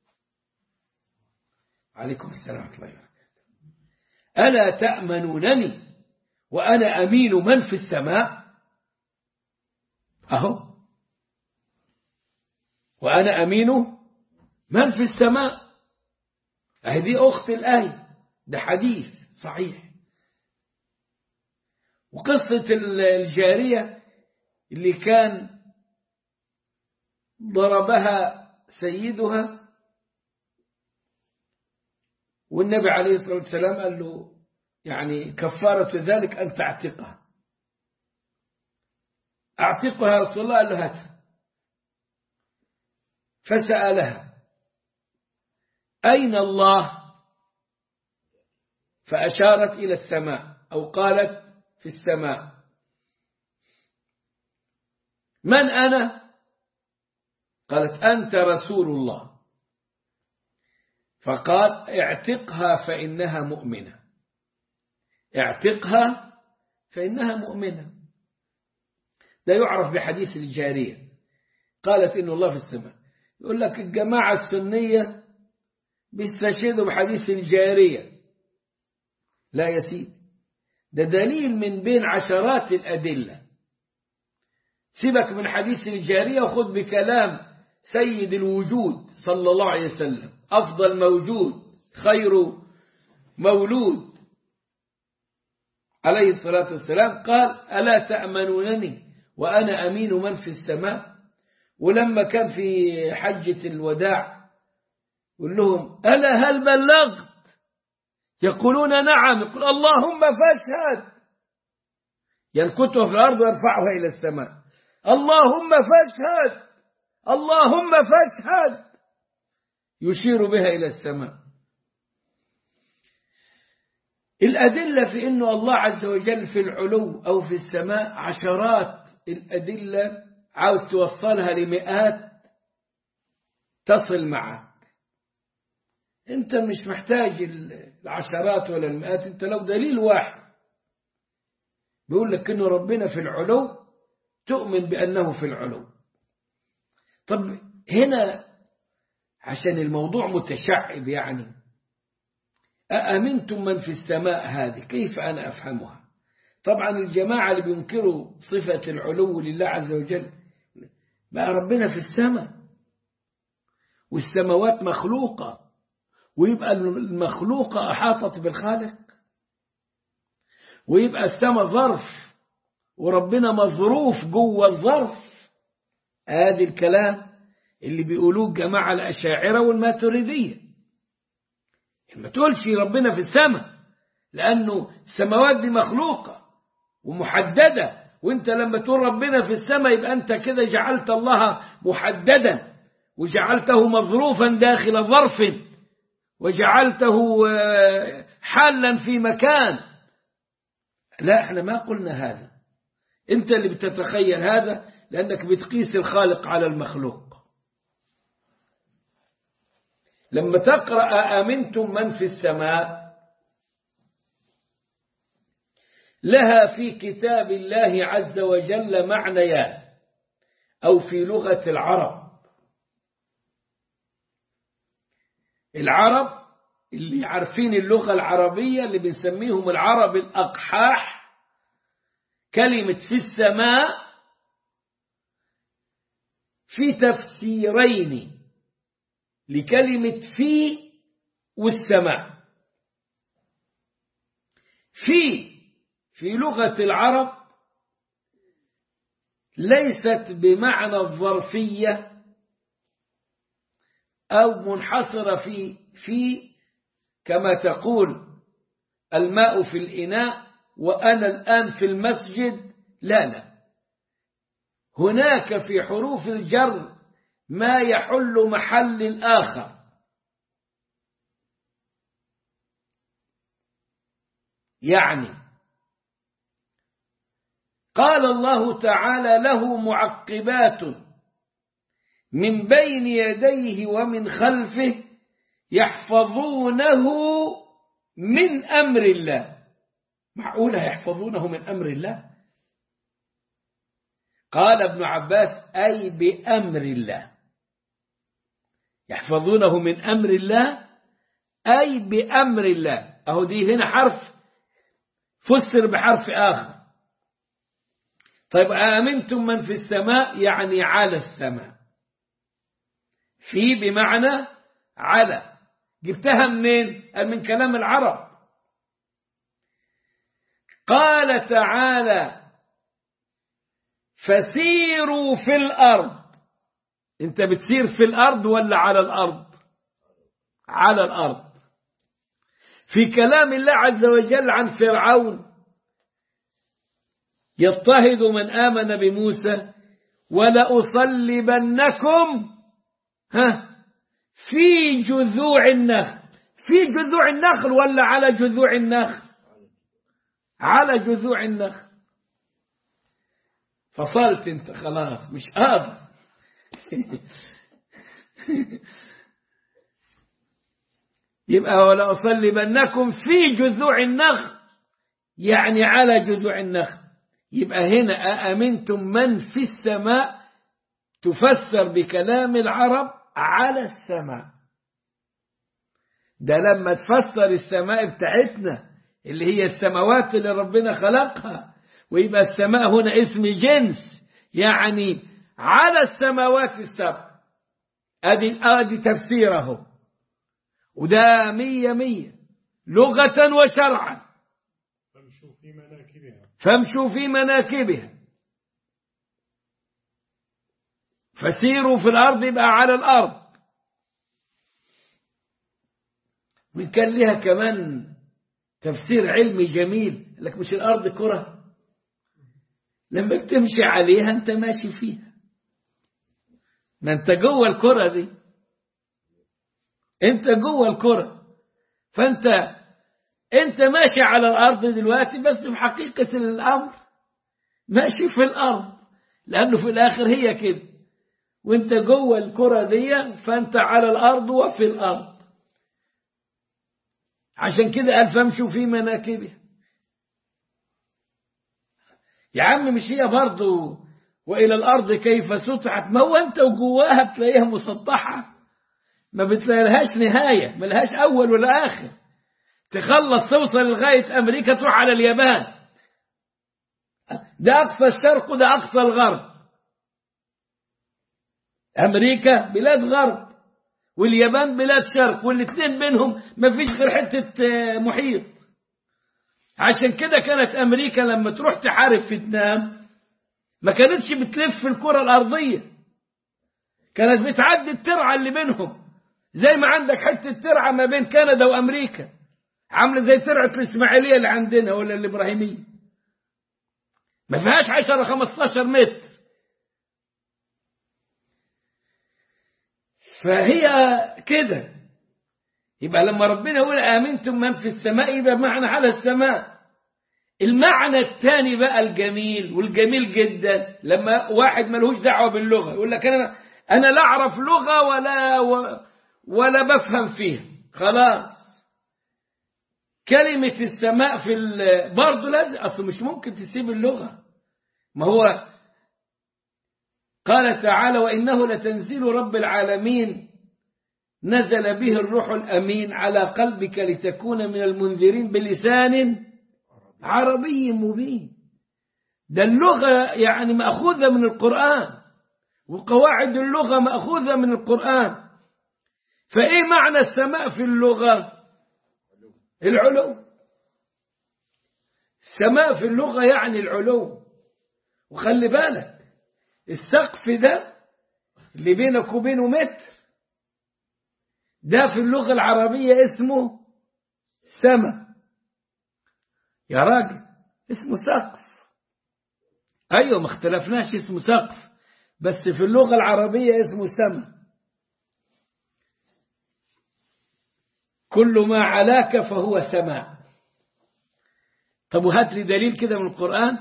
عليكم السلام ورحمة الله وبركاته. ألا تأمنونني وأنا أمين من في السماء؟ أهو، وأنا أمين من في السماء. هذه أخت الآية، ده حديث صحيح. وقصة الجارية اللي كان ضربها سيدها، والنبي عليه الصلاة والسلام قال له يعني كفارة ذلك أن تعتقها. أعتقها يا رسول الله، قال له هاتها. فسألها أين الله؟ فأشارت إلى السماء أو قالت في السماء. من أنا؟ قالت أنت رسول الله. فقال اعتقها فإنها مؤمنة، اعتقها فإنها مؤمنة. ده يعرف بحديث الجارية، قالت إن الله في السماء. يقول لك الجماعة السنية بيستشهدوا بحديث الجارية. لا يا سيدي، ده دليل من بين عشرات الأدلة. سيبك من حديث الجارية وخذ بكلام سيد الوجود صلى الله عليه وسلم، أفضل موجود، خير مولود عليه الصلاة والسلام. قال ألا تأمنونني وأنا أمين من في السماء. ولما كان في حجة الوداع يقول لهم ألا هل بلغت؟ يقولون نعم. يقول اللهم فاشهد، ينكتها في الأرض ويرفعها إلى السماء. اللهم فاشهد، اللهم فاشهد، يشير بها إلى السماء. الأدلة في أنه الله عز وجل في العلو أو في السماء عشرات الأدلة، عاوز توصلها لمئات تصل معك. أنت مش محتاج العشرات ولا المئات، أنت لو دليل واحد بيقول لك أنه ربنا في العلو تؤمن بأنه في العلو. طب هنا عشان الموضوع متشعب، يعني أأمنتم من في السماء هذه كيف أنا أفهمها؟ طبعا الجماعة اللي بينكروا صفة العلو لله عز وجل، بقى ربنا في السماء والسماوات مخلوقة، ويبقى المخلوقة أحاطت بالخالق، ويبقى السماء ظرف وربنا مظروف جوه الظرف. هذا الكلام اللي بيقولوه الجماعة الأشاعرة والماتريدية. ما تقولش ربنا في السماء، لأنه السماوات دي مخلوقة ومحددة، وانت لما تقول ربنا في السماء يبقى انت كده جعلت الله محددا وجعلته مظروفا داخل ظرف وجعلته حالا في مكان. لا، احنا ما قلنا هذا، انت اللي بتتخيل هذا لأنك بتقيس الخالق على المخلوق. لما تقرأ آمنتم من في السماء لها في كتاب الله عز وجل معنيان، أو في لغة العرب. العرب اللي عارفين اللغة العربية اللي بنسميهم العرب الأقحاح، كلمة في السماء في تفسيرين لكلمة في والسماء. في في لغة العرب ليست بمعنى الظرفية أو منحصرة في في كما تقول الماء في الإناء وأنا الآن في المسجد. لا لا، هناك في حروف الجر ما يحل محل الآخر. يعني قال الله تعالى له معقبات من بين يديه ومن خلفه يحفظونه من أمر الله. معقولة يحفظونه من أمر الله؟ قال ابن عباس أي بأمر الله. يحفظونه من أمر الله أي بأمر الله. أهو دي هنا حرف فسر بحرف آخر. طيب آمنتم من في السماء يعني على السماء. في بمعنى على، جبتها منين؟ من كلام العرب. قال تعالى فسيروا في الأرض. انت بتسير في الأرض ولا على الأرض؟ على الأرض. في كلام الله عز وجل عن فرعون يضطهد من آمن بموسى ولأصلبنكم ها في جذوع النخل. في جذوع النخل ولا على جذوع النخل؟ على جذوع النخل. فصلت انت خلاص مش قادر. يبقى ولأصلبنكم في جذوع النخل يعني على جذوع النخل. يبقى هنا أأمنتم من في السماء تفسر بكلام العرب على السماء. ده لما تفسر السماء بتاعتنا اللي هي السماوات اللي ربنا خلقها، ويبقى السماء هنا اسم جنس يعني على السماوات السبع. ادي ادي تفسيره، وده مية مية لغة وشرعا. فامشوا في مناكبها فامشوا في مناكبها. فسيروا في الأرض يبقى على الأرض. وكان لها كمان تفسير علمي جميل، لك مش الأرض كرة، لما بتمشي عليها أنت ماشي فيها، ما أنت جوه الكرة دي، أنت جوه الكرة، فأنت أنت ماشي على الأرض دلوقتي، بس بحقيقة الأمر ماشي في الأرض، لأنه في الآخر هي كده، وأنت جوه الكرة دي فأنت على الأرض وفي الأرض. عشان كده قال فامشوا في مناكبها. يا عم مش هي برضو وإلى الأرض كيف سطحت؟ ما هو أنت وجواها بتلاقيها مسطحة، ما بتلاقيلهاش نهاية، ما لهاش أول ولا آخر. تخلص توصل لغاية أمريكا تروح على اليابان، ده أقصى الشرق وده أقصى الغرب. أمريكا بلاد غرب واليابان بلاد شرق، والاثنين بينهم ما فيش غير حتة محيط. عشان كده كانت أمريكا لما تروح تحارب فيتنام ما كانتش بتلف في الكرة الأرضية، كانت بتعدي الترعة اللي بينهم، زي ما عندك حتة ترعة ما بين كندا وأمريكا، عاملة زي ترعة الإسماعيلية اللي عندنا ولا الإبراهيمية، ما فيهاش عشرة خمستاشر متر. فهي كده. يبقى لما ربنا يقول آمنتم من في السماء يبقى معنى على السماء. المعنى الثاني بقى الجميل والجميل جدا، لما واحد ملهوش دعوة باللغة يقول لك أنا أنا لا أعرف لغة ولا ولا بفهم فيها، خلاص كلمة السماء في برضه لازم، أصل مش ممكن تسيب اللغة. ما هو قال تعالى وإنه لتنزيل رب العالمين نزل به الروح الأمين على قلبك لتكون من المنذرين بلسان عربي مبين. ده اللغة يعني مأخوذة من القرآن، وقواعد اللغة مأخوذة من القرآن. فإيه معنى السماء في اللغة؟ العلو. السماء في اللغة يعني العلو. وخلي بالك السقف ده اللي بينك وبينه متر، ده في اللغة العربية اسمه سما. يا راجل اسمه سقف. أيوة ما اختلفناش، اسمه سقف، بس في اللغة العربية اسمه سما. كل ما علاك فهو سماء. طب وهات لي دليل كده من القرآن.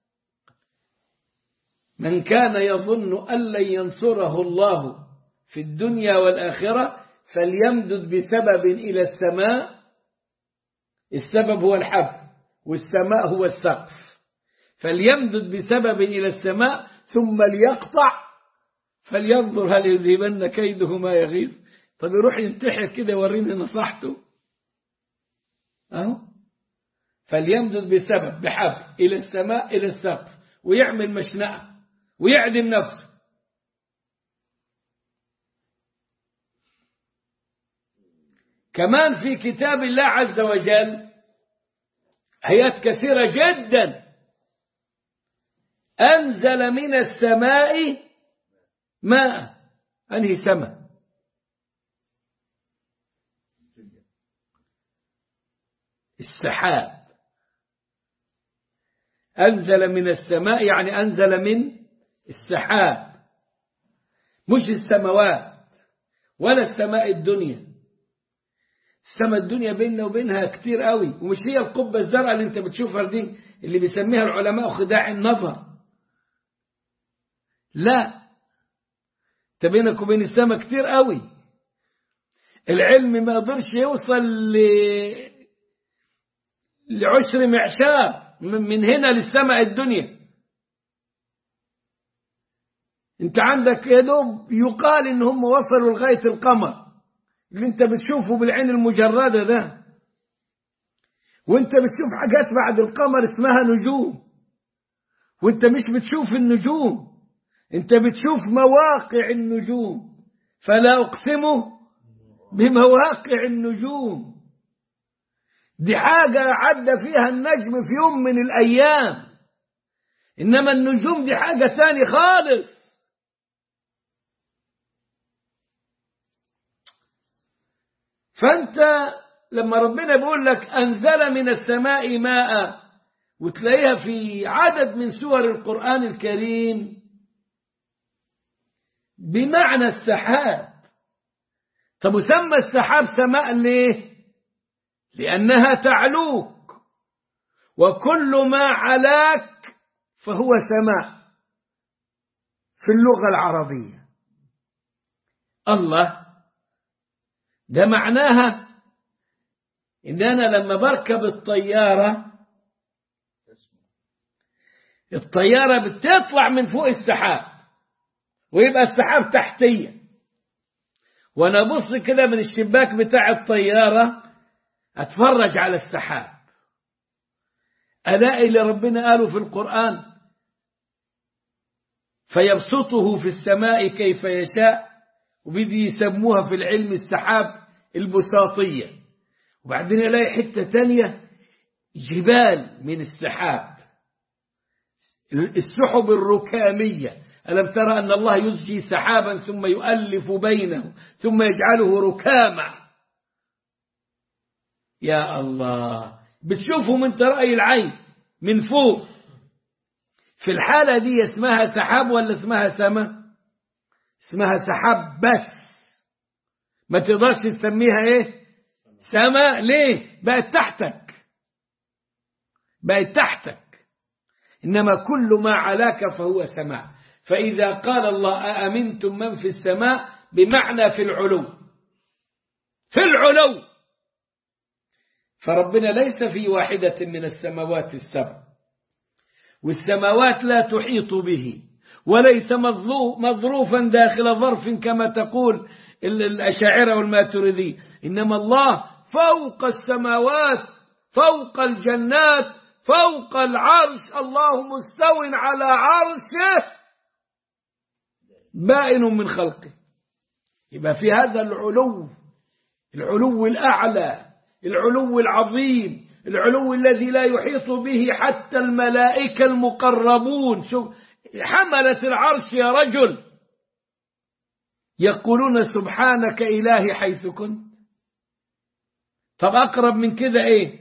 من كان يظن أن لن ينصره الله في الدنيا والآخرة فليمدد بسبب إلى السماء. السبب هو الحبل والسماء هو السقف. فليمدد بسبب إلى السماء ثم ليقطع فلينظر هل يذهبن كيده ما يغيظ. طب يروح ينتحر كده وريني نصحته أهو. فليمدد بسبب بحبل إلى السماء إلى السقف ويعمل مشنقة ويعدم نفسه. كمان في كتاب الله عز وجل آيات كثيرة جدا. أنزل من السماء ماء. أنهي سماء؟ السحاب. أنزل من السماء يعني أنزل من السحاب، مش السماوات ولا السماء الدنيا. السماء الدنيا بيننا وبينها كتير قوي، ومش هي القبة الزرقاء اللي انت بتشوفها دي اللي بيسميها العلماء خداع النظر. لا، انت بينك وبين السماء كتير قوي. العلم ما يقدرش يوصل ل... لعشر معشار من هنا للسماء الدنيا. انت عندك يا دوب يقال ان هم وصلوا لغاية القمر اللي انت بتشوفه بالعين المجردة ده، وانت بتشوف حاجات بعد القمر اسمها نجوم، وانت مش بتشوف النجوم، انت بتشوف مواقع النجوم. فلا أقسم بمواقع النجوم. دي حاجة عدى فيها النجم في يوم من الأيام، إنما النجوم دي حاجة تاني خالص. فأنت لما ربنا بيقول لك أنزل من السماء ماء، وتلاقيها في عدد من سور القرآن الكريم بمعنى السحاب. طب وسمى السحاب سماء ليه؟ لأنها تعلوك، وكل ما علاك فهو سماء في اللغة العربية. الله، ده معناها إن أنا لما بركب الطيارة، الطيارة بتطلع من فوق السحاب ويبقى السحاب تحتية، وأنا أبص كده من الشباك بتاع الطيارة أتفرج على السحاب، ألاقي اللي ربنا قاله في القرآن فيبسطه في السماء كيف يشاء، وبدي يسموها في العلم السحاب البساطية. وبعدين ألاقي حتة تانية جبال من السحاب، السحب الركامية. ألم ترى أن الله يزجي سحابا ثم يؤلف بينه ثم يجعله ركاما. يا الله، بتشوفه من رأي العين من فوق. في الحالة دي اسمها سحاب ولا اسمها سماء؟ اسمها سحاب بس، ما تقدرش تسميها ايه سماء. ليه؟ بقت تحتك، بقت تحتك. إنما كل ما علاك فهو سماء. فإذا قال الله أأمنتم من في السماء بمعنى في العلو، في العلو. فربنا ليس في واحدة من السماوات السبع، والسماوات لا تحيط به، وليس مظروفا داخل ظرف كما تقول الأشاعرة والماتريدية، إنما الله فوق السماوات، فوق الجنات، فوق العرش، الله مستو على عرشه بائن من خلقه. يبقى في هذا العلو، العلو الأعلى، العلو العظيم، العلو الذي لا يحيط به حتى الملائكة المقربون. شوف حملة العرش يا رجل يقولون سبحانك إلهي حيث كنت. طب أقرب من كده إيه؟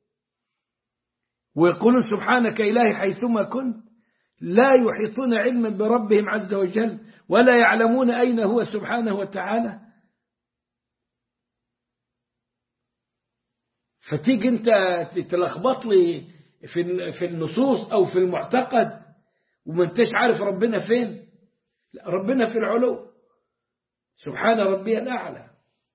ويقولون سبحانك إلهي حيثما كنت. لا يحيطون علما بربهم عز وجل ولا يعلمون أين هو سبحانه وتعالى. فتيجي أنت تتلخبط لي في النصوص أو في المعتقد وما انتش عارف ربنا فين. لا، ربنا في العلو، سبحان ربي الأعلى،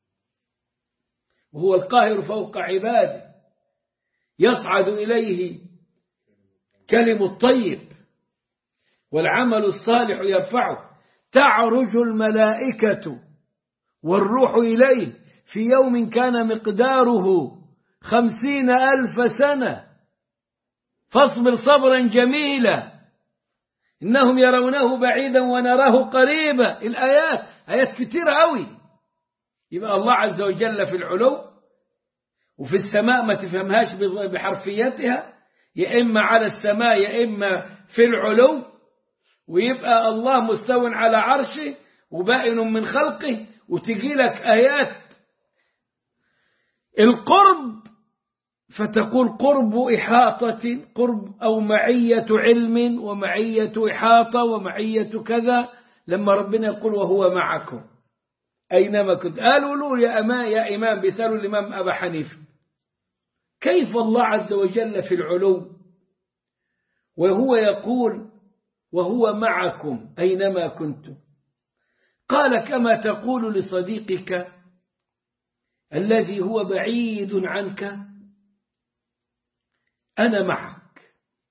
وهو القاهر فوق عباده، يصعد إليه كلم الطيب والعمل الصالح يرفعه. تعرج الملائكة والروح إليه في يوم كان مقداره خمسين ألف سنة فاصبر صبرا جميلا إنهم يرونه بعيدا ونراه قريبا. الآيات آيات كتير قوي. يبقى الله عز وجل في العلو، وفي السماء ما تفهمهاش بحرفيتها، يا إما على السماء يا إما في العلو. ويبقى الله مستو على عرشه وبائن من خلقه. وتجي لك آيات القرب فتقول قرب إحاطة، قرب أو معية علم ومعية إحاطة ومعية كذا. لما ربنا يقول وهو معكم أينما كنت، قالوا له يا أما يا إمام، بيسألوا الإمام أبا حنيفة كيف الله عز وجل في العلو وهو يقول وهو معكم أينما كنتم؟ قال كما تقول لصديقك الذي هو بعيد عنك أنا معك.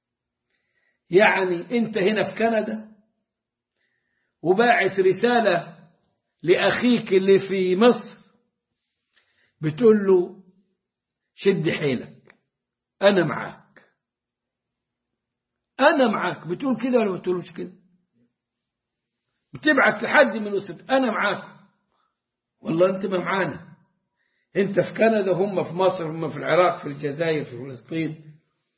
يعني أنت هنا في كندا وباعت رسالة لأخيك اللي في مصر بتقول له شد حيلك أنا معك، أنا معك. بتقول كده ولا بتقولوش كده؟ بتبعت لحد من وسط أنا معاك. والله أنت ما معانا، أنت في كندا هم في مصر، هم في العراق، في الجزائر، في فلسطين.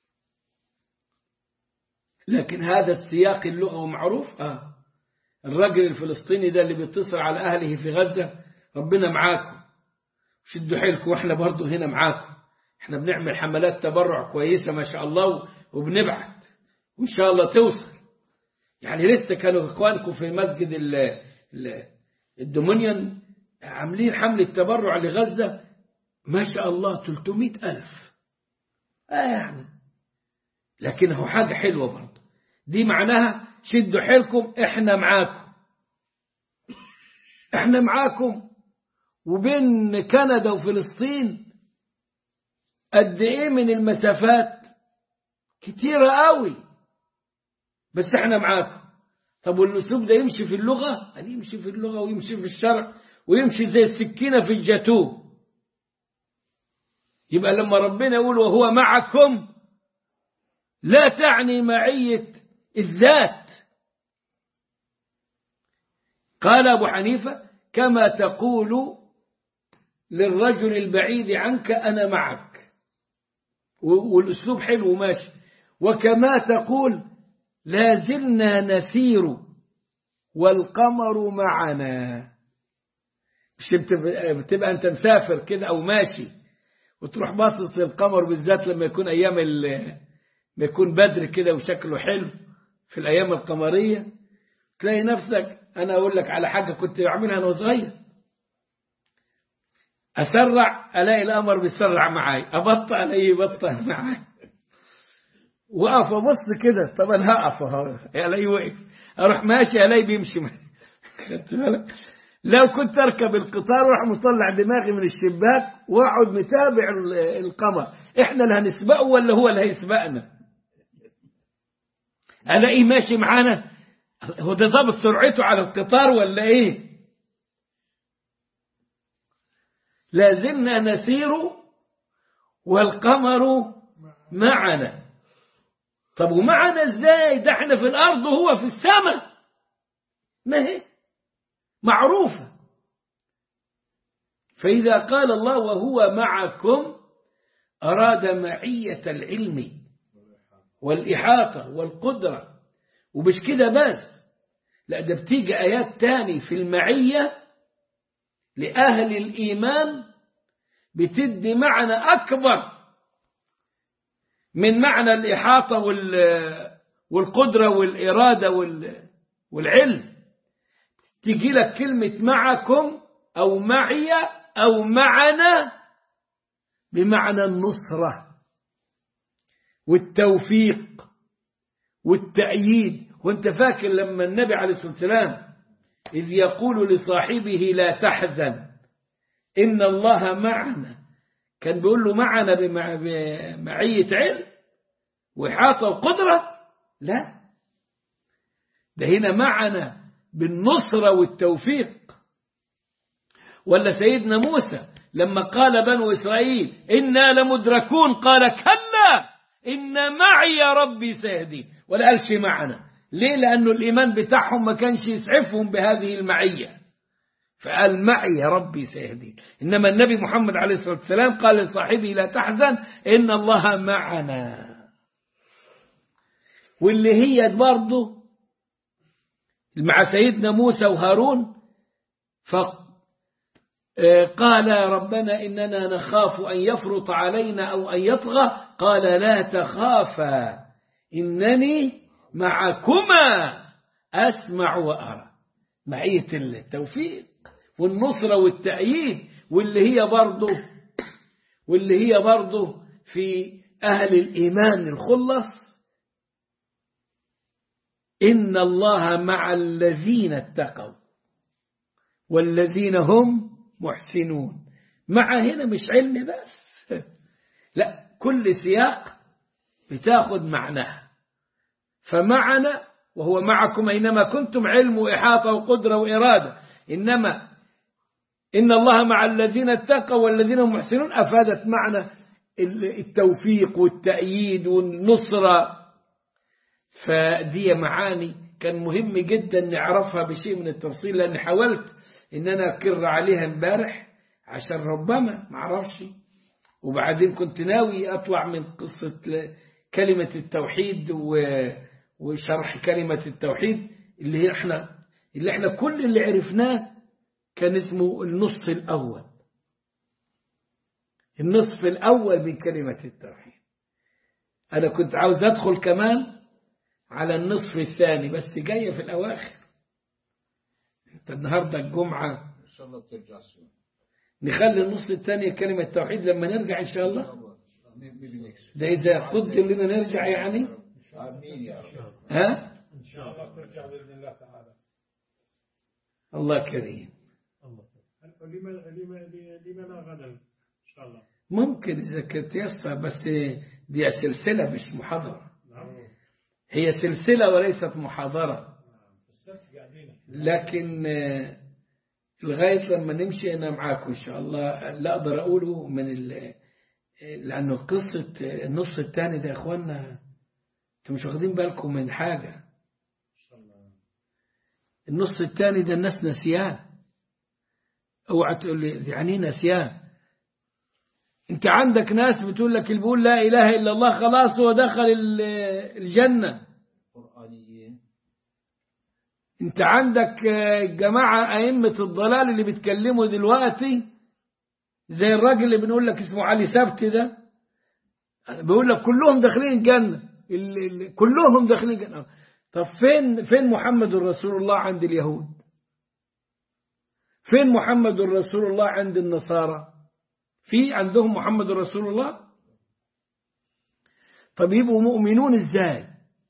لكن هذا السياق اللغوي معروف. آه الرجل الفلسطيني ده اللي بيتصل على أهله في غزة ربنا معاكم، شدوا حيلكم وإحنا برضو هنا معاكم. إحنا بنعمل حملات تبرع كويسة ما شاء الله وبنبعت وإن شاء الله توصل. يعني لسه كانوا إخوانكم في مسجد الدومينيون عاملين حملة تبرع لغزة ما شاء الله ثلاثمائة ألف. آه يعني لكنه حاجة حلوة برضو. دي معناها شدوا حيلكم إحنا معاكم، إحنا معاكم. وبين كندا وفلسطين قد إيه من المسافات؟ كتيرة قوي، بس إحنا معاكم. طب والأسلوب ده يمشي في اللغة؟ قال يمشي في اللغة ويمشي في الشرع ويمشي زي السكينة في الجاتوه. يبقى لما ربنا يقول وهو معكم لا تعني معية الذات. قال أبو حنيفة كما تقول للرجل البعيد عنك أنا معك، والأسلوب حلو ماشي. وكما تقول لا زلنا نسير والقمر معنا. مش بتبقى أنت مسافر كده أو ماشي وتروح باصص للقمر، بالذات لما يكون أيام ما يكون بدر كده وشكله حلو في الأيام القمرية، تلاقي نفسك. أنا أقول لك على حاجة كنت بعملها أنا صغير، أسرع ألاقي القمر بيسرع معاي، أبطأ ألاقيه يبطأ معاي، وقف أبص كده طب أنا هقف ألاقيه وقف، أروح ماشي ألاقيه بيمشي معي. لو كنت أركب القطار وراح مطلع دماغي من الشباك وأقعد متابع القمر، إحنا اللي هنسبقه ولا هو اللي هيسبقنا؟ ألاقيه ماشي معانا، هو ده ضابط سرعته على القطار ولا إيه؟ لازلنا نسير والقمر معنا. طب ومعنا ازاي؟ ده احنا في الأرض وهو في السماء، ما هي معروفة. فإذا قال الله وهو معكم أراد معية العلم والإحاطة والقدرة. ومش كده بس، لا ده بتيجي آيات تاني في المعية لأهل الإيمان بتدي معنى أكبر من معنى الإحاطة والقدرة والإرادة والعلم. تيجي لك كلمة معكم أو معي أو معنا بمعنى النصرة والتوفيق والتأييد. وانت فاكر لما النبي عليه الصلاة والسلام إذ يقول لصاحبه لا تحزن إن الله معنا، كان بيقول له معنا بمعية علم وإحاطة وقدرة؟ لا، ده هنا معنا بالنصرة والتوفيق. ولا سيدنا موسى لما قال بنو إسرائيل إنا لمدركون قال كلا إن معي ربي سيهدين، ولا قالش معنا. ليه؟ لأنه الإيمان بتاعهم ما كانش يسعفهم بهذه المعية، فقال معي ربي سيهدين. إنما النبي محمد عليه الصلاة والسلام قال لصاحبه لا تحزن إن الله معنا. واللي هي برضه مع سيدنا موسى وهارون، فقال ربنا إننا نخاف أن يفرط علينا أو أن يطغى قال لا تخافا إنني معكما أسمع وأرى. معية التوفيق والنصرة والتأييد، واللي هي برضه واللي هي برضه في أهل الإيمان الخلص إن الله مع الذين اتقوا والذين هم محسنون. مع هنا مش علم بس، لا، كل سياق بتاخد معناها. فمعنا وهو معكم أينما كنتم علم وإحاطة وقدرة وإرادة. إنما إن الله مع الذين اتقوا والذين هم محسنون أفادت معنى التوفيق والتأييد والنصرة. فدي معاني كان مهم جدا نعرفها بشيء من التفصيل، لأن حاولت إن أنا أكر عليها امبارح عشان ربما معرفش. وبعدين كنت ناوي أطلع من قصة كلمة التوحيد وشرح كلمة التوحيد اللي احنا اللي احنا كل اللي عرفناه كان اسمه النصف الأول، النصف الأول من كلمة التوحيد. أنا كنت عاوز أدخل كمان على النصف الثاني بس جاية في الأواخر. انت النهاردة الجمعة إن شاء الله بترجع سوا. نخلي النص الثاني كلمة التوحيد لما نرجع إن شاء الله. ده إذا قدر لنا نرجع يعني. آمين يا رب. ها؟ إن شاء الله ترجع بإذن الله تعالى. الله كريم. لما لما لما لا غدا إن شاء الله. ممكن إذا كنت يسر، بس دي سلسلة مش محاضرة. هي سلسلة وليست محاضرة. لكن لغاية لما نمشي أنا معاكم إن شاء الله. لا أقدر أقوله من ال... لأنه قصة النص الثاني ده يا إخوانا أنتم مش واخدين بالكم من حاجة. النص الثاني ده الناس نسيان. اوعى تقول لي يعني نسيان. أنت عندك ناس بتقول لك اللي بيقول لا إله إلا الله خلاص هو دخل الجنة. قرآنيين. أنت عندك جماعة أئمة الضلال اللي بيتكلموا دلوقتي زي الراجل اللي بنقول لك اسمه علي سبت ده، بيقول لك كلهم داخلين الجنة، كلهم داخلين الجنة. طب فين فين محمد رسول الله عند اليهود؟ فين محمد رسول الله عند النصارى؟ في عندهم محمد رسول الله؟ طب يبقوا مؤمنون ازاي؟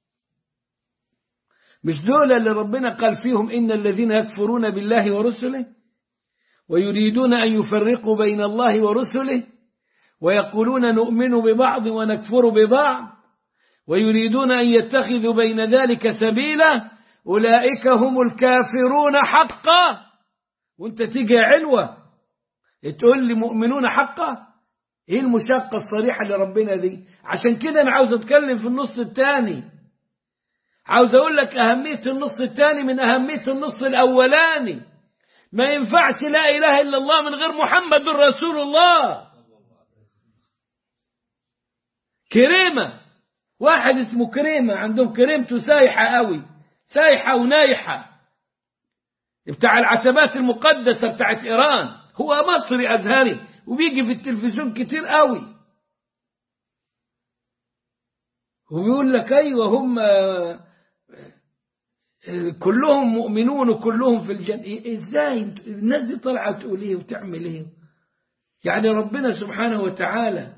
مش دول اللي ربنا قال فيهم إن الذين يكفرون بالله ورسله ويريدون أن يفرقوا بين الله ورسله ويقولون نؤمن ببعض ونكفر ببعض ويريدون أن يتخذوا بين ذلك سبيلا أولئك هم الكافرون حقا. وانت تيجي علوة تقول لي مؤمنون حقا؟ ايه المشقة الصريحة لربنا دي؟ عشان كده انا عاوز اتكلم في النص الثاني، عاوز اقول لك اهمية النص الثاني من اهمية النص الاولاني. ما ينفعش لا اله الا الله من غير محمد رسول الله. كريمة، واحد اسمه كريمة، عندهم كريمته سايحة قوي، سايحة ونايحة، بتاع العتبات المقدسة بتاعت إيران، هو مصري أزهري وبيجي في التلفزيون كتير قوي وبيقول لك أيوة هم كلهم مؤمنون وكلهم في الجنة. إزاي الناس دي طلعت تقول إيه وتعمل إيه؟ يعني ربنا سبحانه وتعالى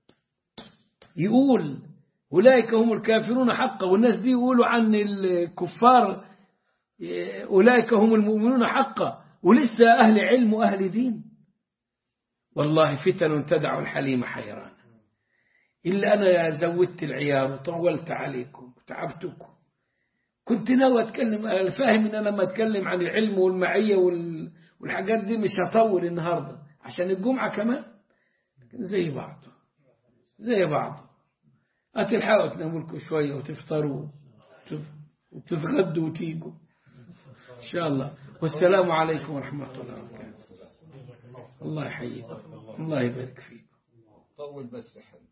يقول أولئك هم الكافرون حقا، والناس دي يقولوا عن الكفار أولئك هم المؤمنون حقا، ولسه أهل علم وأهل دين. والله فتن تدع الحليم حيران. إلا أنا زودت العيار وطولت عليكم وتعبتكم. كنت ناوي أتكلم، أنا فاهم إن أنا لما أتكلم عن العلم والمعية والحاجات دي مش هطول النهاردة عشان الجمعة كمان. زي بعض زي بعض هتلحقوا تناموا لكم شوية وتفطروا وتتغدوا وتيجوا إن شاء الله. والسلام عليكم ورحمة الله وبركاته. الله يحييكم، الله يبارك فيكم. طول بس حلو.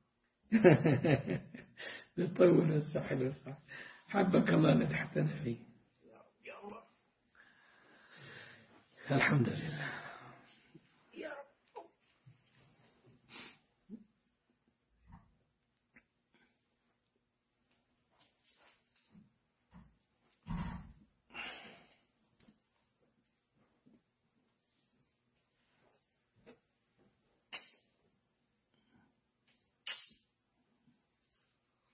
طول بس حلو، صح. حبك الله نجحتنا فيه. الحمد لله.